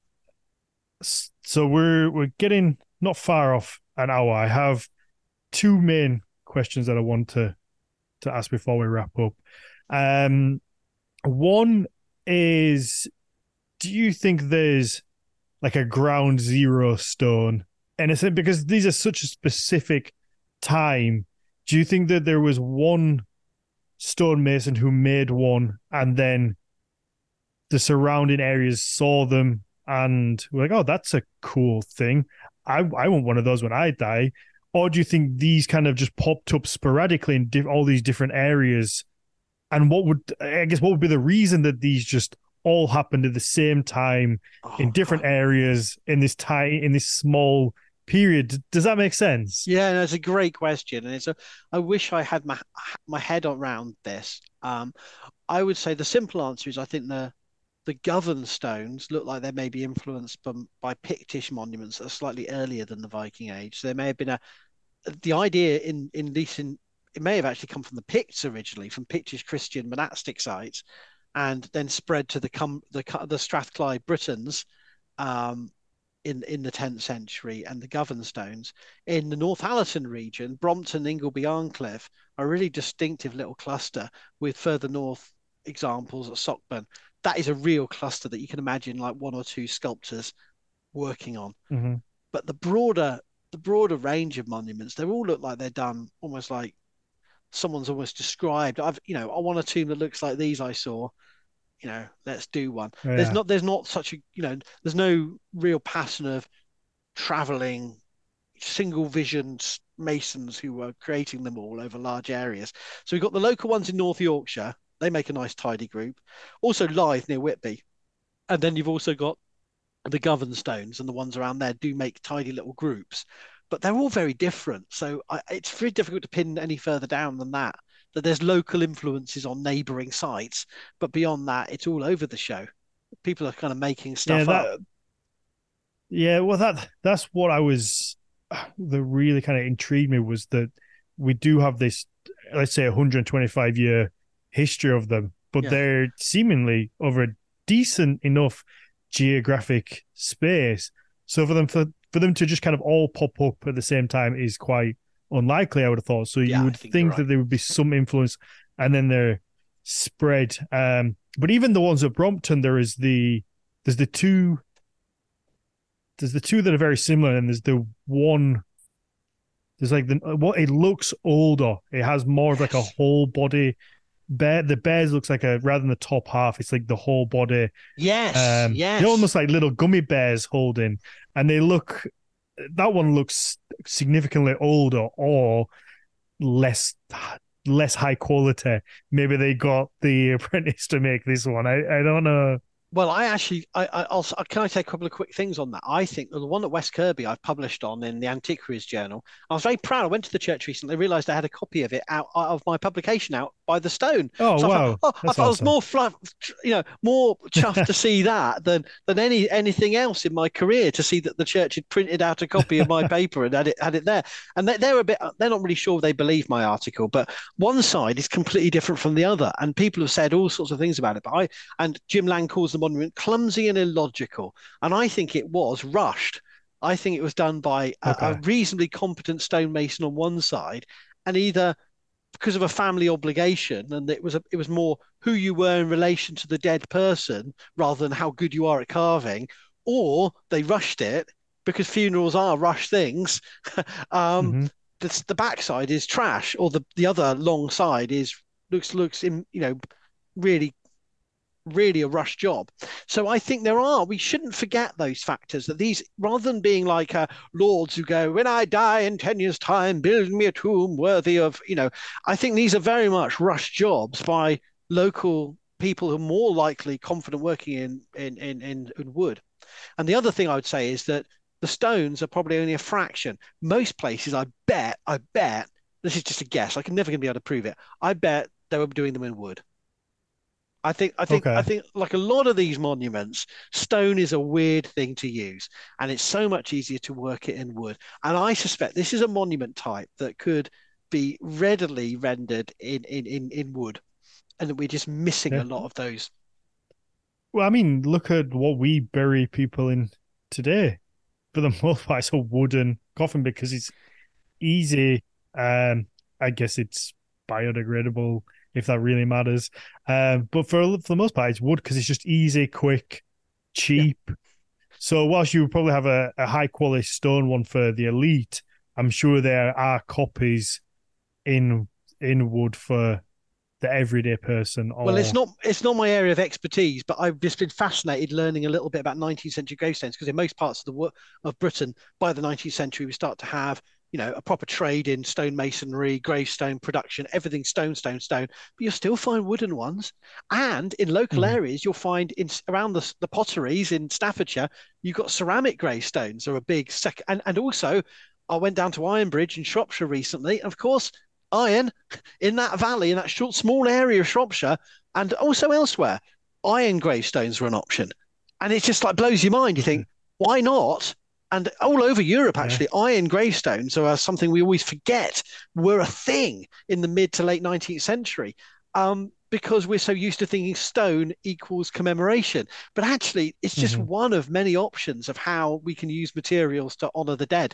A: so we're getting not far off an hour. I have two main questions that I want to ask before we wrap up. Um, One is, do you think there's like a ground zero stone? And it's because these are such a specific time. Do you think that there was one stonemason who made one and then the surrounding areas saw them and were like, oh, that's a cool thing. I want one of those when I die. Or do you think these kind of just popped up sporadically in all these different areas? And what would be the reason that these just all happened at the same time in
B: Oh
A: different
B: God.
A: areas in this small period? Does that make sense?
B: Yeah, no, it's a great question, and I wish I had my head around this. I would say the simple answer is I think the Govan stones look like they may be influenced by Pictish monuments that are slightly earlier than the Viking Age. So there may have been the idea in these in it may have actually come from the Picts originally, from Pictish Christian monastic sites, and then spread to the Strathclyde Britons um, in the 10th century, and the Govan stones in the Northallerton region. Brompton, Ingleby, Arncliffe are a really distinctive little cluster, with further north examples at Sockburn. That is a real cluster that you can imagine like one or two sculptors working on.
A: Mm-hmm.
B: But the broader range of monuments, they all look like they're done almost like someone's almost described. I want a tomb that looks like these I saw. Let's do one. There's
A: Yeah.
B: not there's not such a there's no real pattern of traveling single visioned masons who were creating them all over large areas. So we've got the local ones in North Yorkshire. They make a nice tidy group. Also Lythe near Whitby. And then you've also got the Govan stones, and the ones around there do make tidy little groups, but they're all very different. So it's very difficult to pin any further down than that. That there's local influences on neighbouring sites, but beyond that, it's all over the show. People are kind of making
A: Yeah,
B: stuff up.
A: well that's what I was that really kind of intrigued me was that we do have this, let's say, 125-year history of them, but
B: Yeah.
A: they're seemingly over a decent enough geographic space. So for them to just kind of all pop up at the same time is quite unlikely, I would have thought. So you
B: Yeah, I
A: would
B: think you're
A: think that
B: right.
A: there would be some influence, and then they're spread. But even the ones at Brompton, there's the two there's the two that are very similar, and there's the one. There's like what it looks older. It has more of like a
B: Yes.
A: whole body bear. The bears looks like a rather than the top half. It's like the whole body.
B: Yes.
A: They're
B: Yes.
A: almost like little gummy bears holding, and they look. That one looks significantly older or less less high quality. Maybe they got the apprentice to make this one. I don't know.
B: Well, I actually, I also can I say a couple of quick things on that? I think the one at West Kirby I've published on in the Antiquaries Journal. I was very proud. I went to the church recently, realised I had a copy of it out of my publication out by the stone.
A: Oh
B: So I thought,
A: wow,
B: oh, I
A: that's
B: thought I was
A: awesome.
B: more chuffed to see that than anything else in my career to see that the church had printed out a copy of my paper and had it there. And they're a bit, they're not really sure they believe my article, but one side is completely different from the other, and people have said all sorts of things about it. But and Jim Lang calls the monument clumsy and illogical. And I think it was rushed. I think it was done by a
A: Okay.
B: reasonably competent stonemason on one side, and either because of a family obligation, and it was more who you were in relation to the dead person rather than how good you are at carving, or they rushed it because funerals are rush things. um,
A: Hmm.
B: the backside is trash, or the other long side is looks in really really a rush job. So I think we shouldn't forget those factors that these, rather than being like lords who go, when I die in 10 years' time, build me a tomb worthy of, I think these are very much rush jobs by local people who are more likely confident working in wood. And the other thing I would say is that the stones are probably only a fraction. Most places, I bet, this is just a guess, I can never gonna be able to prove it. I bet they were doing them in wood. I
A: Okay.
B: think like a lot of these monuments, stone is a weird thing to use, and it's so much easier to work it in wood. And I suspect this is a monument type that could be readily rendered in wood, and that we're just missing
A: Yeah.
B: a lot of those.
A: Well, I mean, look at what we bury people in today. For the most part, it's a wooden coffin because it's easy. I guess it's biodegradable if that really matters. But for the most part, it's wood because it's just easy, quick,
B: Yeah.
A: cheap. So whilst you probably have a high quality stone one for the elite, I'm sure there are copies in in wood for the everyday person.
B: Well,
A: Or
B: it's not my area of expertise, but I've just been fascinated learning a little bit about 19th century gravestones because in most parts of of Britain, by the 19th century, we start to have a proper trade in stonemasonry, gravestone production, everything stone, stone, stone. But you'll still find wooden ones, and in local
A: Mhm.
B: areas, you'll find around the potteries in Staffordshire, you've got ceramic gravestones are a big second, and also. I went down to Ironbridge in Shropshire recently, and of course, iron in that valley, in that short, small area of Shropshire, and also elsewhere, iron gravestones were an option. And it just like blows your mind. You think, why not? And all over Europe,
A: Yeah.
B: actually, iron gravestones are something we always forget were a thing in the mid to late 19th century. Because we're so used to thinking stone equals commemoration. But actually, it's just
A: Hmm.
B: one of many options of how we can use materials to honor the dead.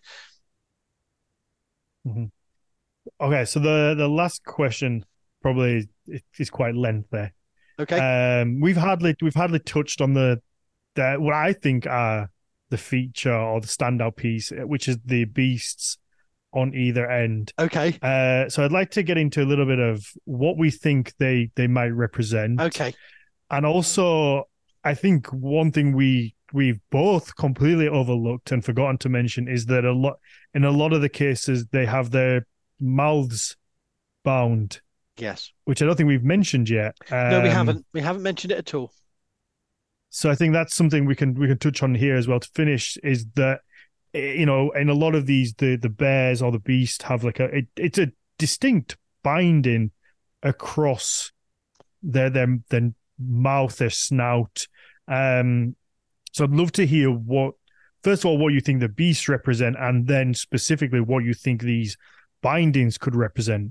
A: Hmm. Okay, so the last question probably is quite lengthy.
B: Okay.
A: We've hardly touched on the what I think are the feature or the standout piece, which is the beasts on either end.
B: Okay.
A: So I'd like to get into a little bit of what we think they might represent,
B: Okay.
A: and also I think one thing we've both completely overlooked and forgotten to mention is that a lot of the cases they have their mouths bound,
B: Yes.
A: which I don't think we've mentioned yet.
B: No, we haven't. We haven't mentioned it at all.
A: So I think that's something we can touch on here as well to finish is that in a lot of these the bears or the beast have like it's a distinct binding across their mouth, their snout. Um, so I'd love to hear what first of all what you think the beasts represent, and then specifically what you think these bindings could represent.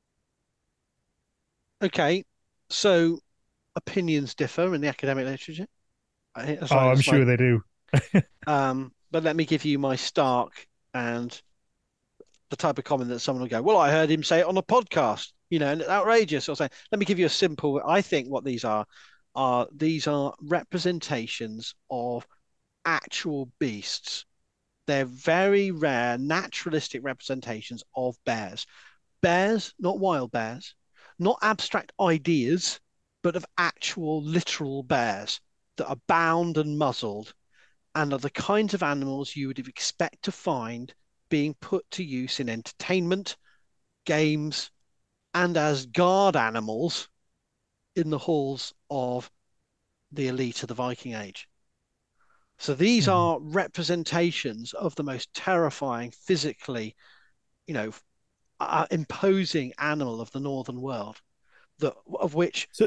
B: Okay. So opinions differ in the academic literature. That's
A: Oh,
B: like
A: I'm
B: that's
A: sure
B: like
A: they do.
B: but let me give you my stark and the type of comment that someone will go, well, I heard him say it on a podcast, and it's outrageous. Or say, let me give you a simple. I think what these are representations of actual beasts. They're very rare, naturalistic representations of bears. Bears, not wild bears, not abstract ideas, but of actual literal bears that are bound and muzzled and are the kinds of animals you would expect to find being put to use in entertainment, games, and as guard animals in the halls of the elite of the Viking Age. So these
A: Mhm.
B: are representations of the most terrifying, physically, you know, imposing animal of the northern world. That of which,
A: So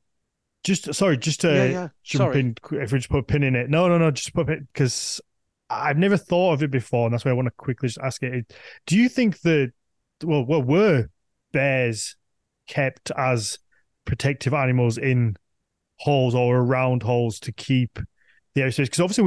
A: just
B: yeah,
A: to
B: yeah.
A: jump
B: Sorry.
A: in, if we just put a pin in it. No, no, no, just put it because I've never thought of it before, and that's why I want to quickly just ask it. Do you think that, well, were bears kept as protective animals in holes or around holes to keep the outspace? Because obviously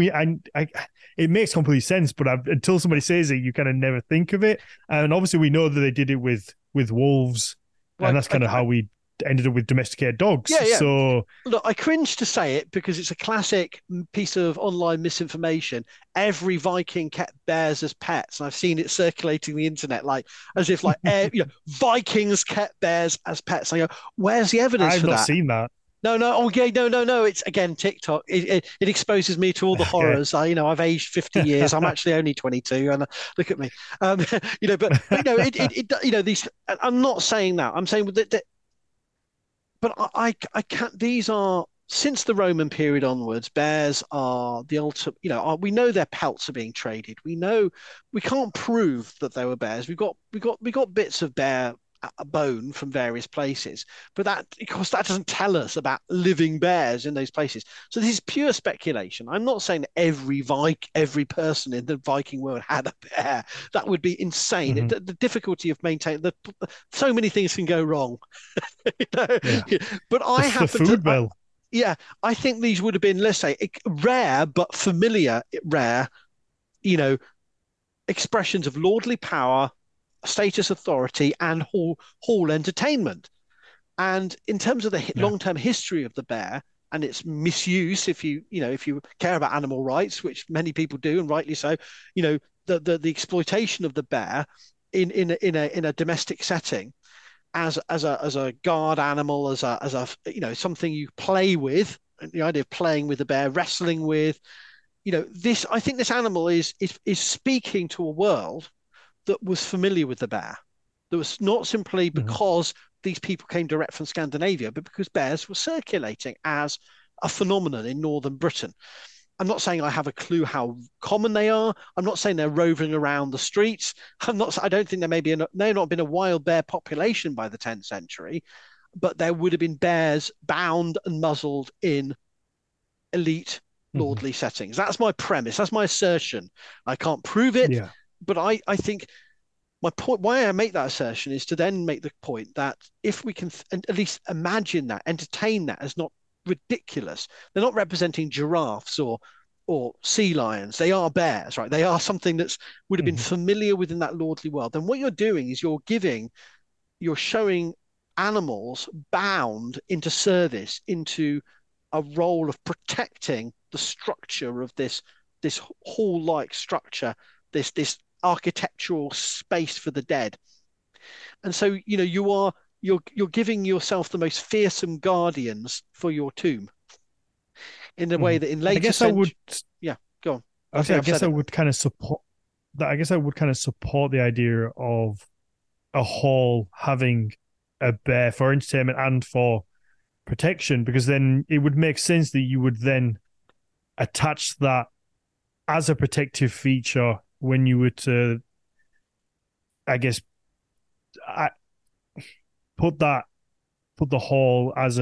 A: it makes complete sense, but until somebody says it, you kind of never think of it. And obviously we know that they did it with wolves, and
B: Well,
A: that's kind of how we ended up with domesticated dogs.
B: yeah, yeah.
A: So
B: Look, I cringe to say it because it's a classic piece of online misinformation. Every Viking kept bears as pets, and I've seen it circulating the internet, like as if Vikings kept bears as pets. I go, where's the evidence
A: I've
B: for
A: not
B: that?
A: seen that.
B: No, no, oh yeah, no, no, no. It's again TikTok. It exposes me to all the
A: Okay.
B: horrors. I've aged 50 years. I'm actually only 22, and look at me. But these. I'm not saying that. I'm saying that but I can't. These are since the Roman period onwards. Bears are the ultimate. We know their pelts are being traded. We know we can't prove that they were bears. We got bits of bear bone from various places, but that of course that doesn't tell us about living bears in those places. So this is pure speculation. I'm not saying that every person in the Viking world had a bear. That would be insane.
A: Mhm.
B: The difficulty of maintaining so many things can go wrong. You know?
A: Yeah.
B: But I
A: The
B: happen to,
A: food bill.
B: yeah, I think these would have been, let's say, rare but familiar, rare, you know, expressions of lordly power, status, authority, and hall entertainment. And in terms of the
A: Yeah.
B: long-term history of the bear and its misuse, if you care about animal rights, which many people do, and rightly so, the exploitation of the bear in a domestic setting as a guard animal, as a something you play with. The idea of playing with the bear, wrestling with, this. I think this animal is speaking to a world that was familiar with the bear. That was not simply
A: Mhm.
B: because these people came direct from Scandinavia, but because bears were circulating as a phenomenon in northern Britain. I'm not saying I have a clue how common they are. I'm not saying they're roving around the streets. I don't think there not been a wild bear population by the 10th century, but there would have been bears bound and muzzled in elite
A: Mhm.
B: lordly settings. That's my premise. That's my assertion. I can't prove it,
A: Yeah.
B: but I think my point, why I make that assertion, is to then make the point that if we can at least imagine that, entertain that as not ridiculous. They're not representing giraffes or sea lions. They are bears, right? They are something that's would have been
A: Mhm.
B: familiar within that lordly world. Then what you're doing is you're showing animals bound into service, into a role of protecting the structure of this hall-like structure, this architectural space for the dead. And so, you're giving yourself the most fearsome guardians for your tomb in a way
A: Mhm.
B: that in
A: I
B: later
A: guess I would.
B: centuries, yeah, go on. I
A: Actually,
B: think
A: I
B: I've
A: guess
B: said
A: I
B: it.
A: would kind of support that. I guess I would kind of support the idea of a hall having a bear for entertainment and for protection, because then it would make sense that you would then attach that as a protective feature when you were to, I guess, I, put that put the hall as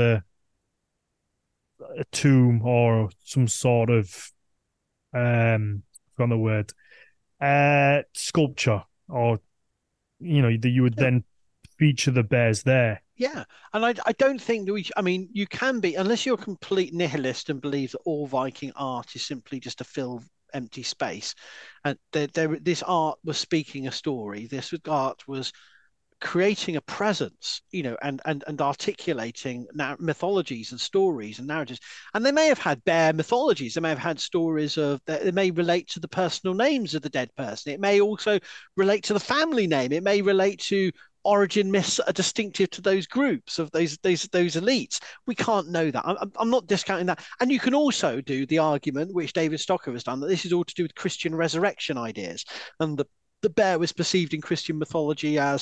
A: a tomb or some sort of from the word sculpture, or that you would
B: Yeah,
A: then feature the bears there.
B: yeah. And I don't think that I mean, you can be, unless you're a complete nihilist and believe that all Viking art is simply just to fill empty space. And this art was speaking a story. This art was creating a presence, and articulating mythologies and stories and narratives. And they may have had bare mythologies. They may have had stories of that. It may relate to the personal names of the dead person. It may also relate to the family name. It may relate to origin myths that are distinctive to those groups of those elites. We can't know that. I'm not discounting that. And you can also do the argument, which David Stocker has done, that this is all to do with Christian resurrection ideas, and the bear was perceived in Christian mythology as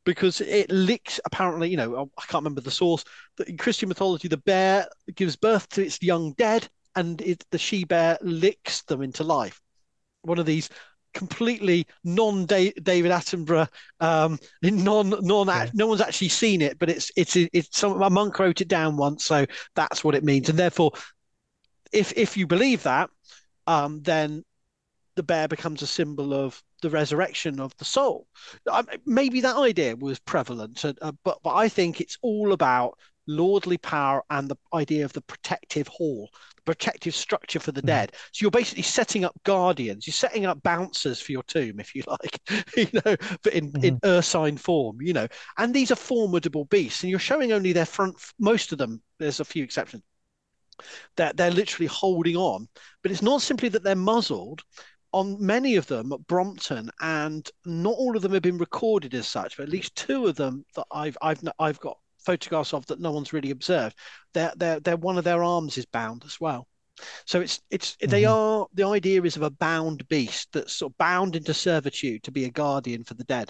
B: because it licks. Apparently, I can't remember the source. That in Christian mythology, the bear gives birth to its young dead, and the she bear licks them into life. One of these completely non David Attenborough,
A: Okay.
B: no one's actually seen it, but it's some a monk wrote it down once, so that's what it means. And therefore, if you believe that, then the bear becomes a symbol of the resurrection of the soul. Maybe that idea was prevalent, but I think it's all about lordly power and the idea of the protective hall, the protective structure for the
A: Mhm.
B: dead. So you're basically setting up guardians, you're setting up bouncers for your tomb, if you like, but in
A: Mhm.
B: ursine form, And these are formidable beasts, and you're showing only their front. Most of them, there's a few exceptions, that they're literally holding on. But it's not simply that they're muzzled. On many of them at Brompton, and not all of them have been recorded as such, but at least two of them that I've got photographs of that no one's really observed. They're one of their arms is bound as well. So they
A: Mhm.
B: are the idea is of a bound beast that's sort of bound into servitude to be a guardian for the dead.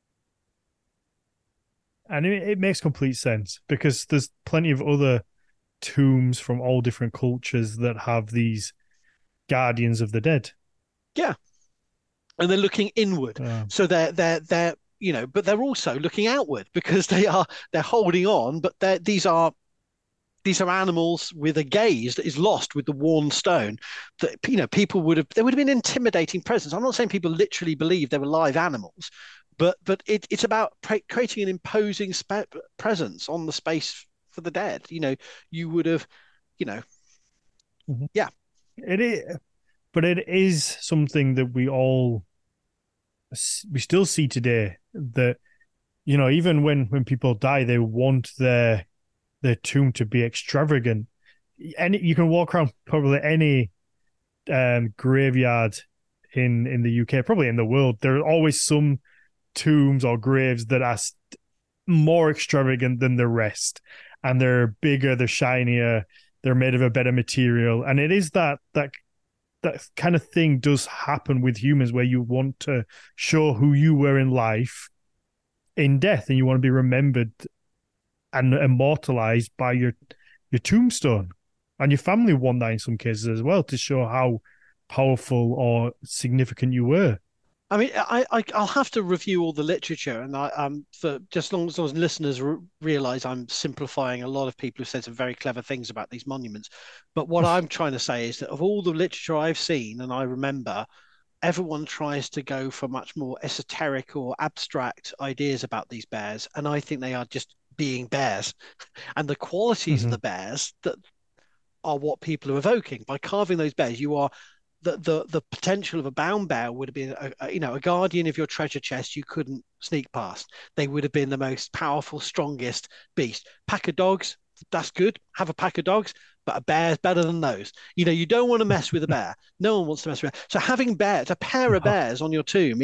A: And it makes complete sense because there's plenty of other tombs from all different cultures that have these guardians of the dead.
B: Yeah, and they're looking inward.
A: Uh,
B: So they're but they're also looking outward because they're holding on, but these are animals with a gaze that is lost with the worn stone. That people would have been intimidating presence. I'm not saying people literally believe they were live animals, but it's about creating an imposing presence on the space for the dead. You would have, you know,
A: mhm.
B: yeah,
A: It is, but it is something that we still see today. That even when people die, they want their tomb to be extravagant. And you can walk around probably any graveyard in the UK, probably in the world. There are always some tombs or graves that are more extravagant than the rest, and they're bigger, they're shinier, they're made of a better material, and it is that kind of thing does happen with humans where you want to show who you were in life in death, and you want to be remembered and immortalized by your tombstone, and your family want that in some cases as well to show how powerful or significant you were.
B: I mean, I'll have to review all the literature, and for just as long as listeners realize I'm simplifying a lot of people who said some very clever things about these monuments. But what I'm trying to say is that of all the literature I've seen and I remember, everyone tries to go for much more esoteric or abstract ideas about these bears, and I think they are just being bears, and the qualities of
A: Mm-hmm.
B: the bears that are what people are evoking. By carving those bears, you are the potential of a bound bear would have been a guardian of your treasure chest you couldn't sneak past. They would have been the most powerful, strongest beast. Pack of dogs, that's good. Have a pack of dogs, but a bear is better than those. You don't want to mess with a bear. No one wants to mess with. So having bears, a pair of
A: No.
B: bears on your tomb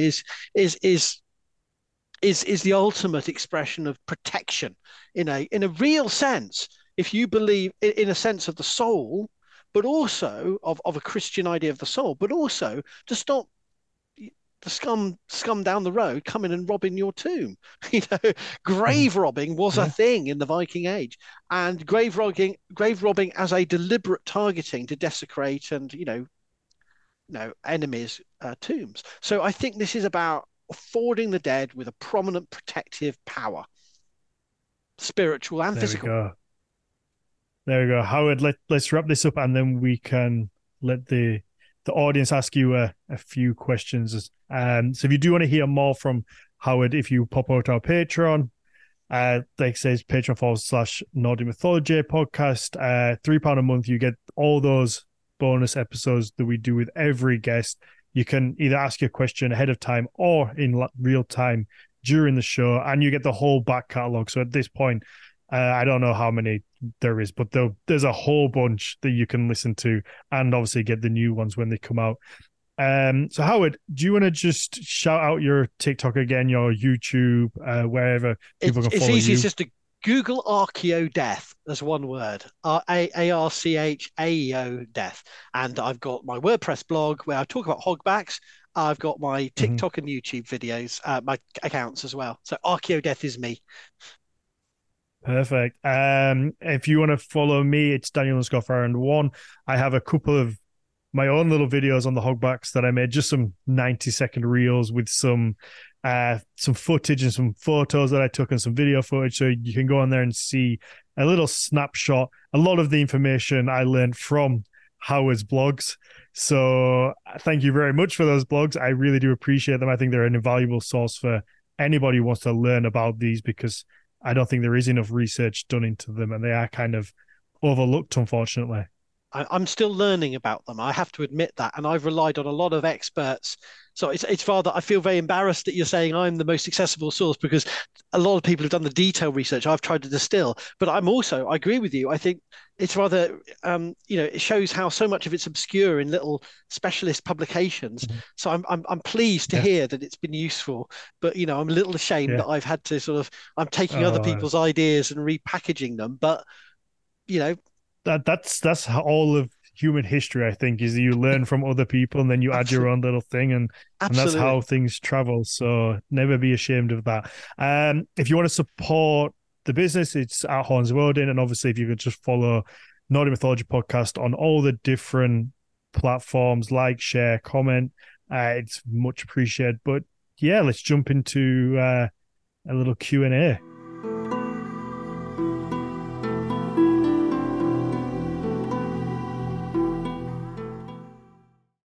B: is the ultimate expression of protection in a real sense. If you believe in a sense of the soul, but also of a Christian idea of the soul, but also to stop the scum down the road coming and robbing your tomb. You know,
A: Mhm.
B: grave robbing was a
A: Yeah.
B: thing in the Viking Age, and grave robbing as a deliberate targeting to desecrate and enemies' tombs. So I think this is about affording the dead with a prominent protective power, spiritual and
A: There we
B: physical.
A: go. There we go. Howard, let's wrap this up and then we can let the audience ask you a few questions. So if you do want to hear more from Howard, if you pop out our Patreon, like it says, Patreon.com/Nordic Mythology podcast, £3 a month, you get all those bonus episodes that we do with every guest. You can either ask your question ahead of time or in real time during the show, and you get the whole back catalogue. So at this point, I don't know how many there is, but there's a whole bunch that you can listen to, and obviously get the new ones when they come out. So Howard, do you want to just shout out your TikTok again, your YouTube, wherever people can
B: It's
A: follow
B: easy. It's
A: you?
B: just to Google Archeo Death as one word, Archaeo Death, and I've got my WordPress blog where I talk about hogbacks. I've got my
A: Mhm.
B: TikTok and YouTube videos, my accounts as well. So Archaeodeath is me.
A: Perfect. If you want to follow me, it's Daniel_Farrand1. I have a couple of my own little videos on the hogbacks that I made, just some 90-second reels with some footage and some photos that I took and some video footage. So you can go on there and see a little snapshot. A lot of the information I learned from Howard's blogs. So thank you very much for those blogs. I really do appreciate them. I think they're an invaluable source for anybody who wants to learn about these, because I don't think there is enough research done into them, and they are kind of overlooked, unfortunately.
B: I'm still learning about them. I have to admit that, and I've relied on a lot of experts. So it's rather I feel very embarrassed that you're saying I'm the most accessible source, because a lot of people have done the detailed research I've tried to distill. But I agree with you. I think it's rather it shows how so much of it's obscure in little specialist publications.
A: Mhm.
B: So I'm pleased to
A: Yeah,
B: hear that it's been useful. But I'm a little ashamed
A: yeah.
B: that I've had to sort of I'm taking other
A: Uh,
B: people's ideas and repackaging them. But you know,
A: that's how all of human history, I think, is you learn from other people and then you add your
B: absolutely,
A: own little thing, and that's
B: absolutely.
A: how things travel. So never be ashamed of that. If you want to support the business, it's at Horns of Odin, and obviously if you could just follow Nordic Mythology Podcast on all the different platforms, like, share, comment, it's much appreciated. But yeah, let's jump into a little Q&A.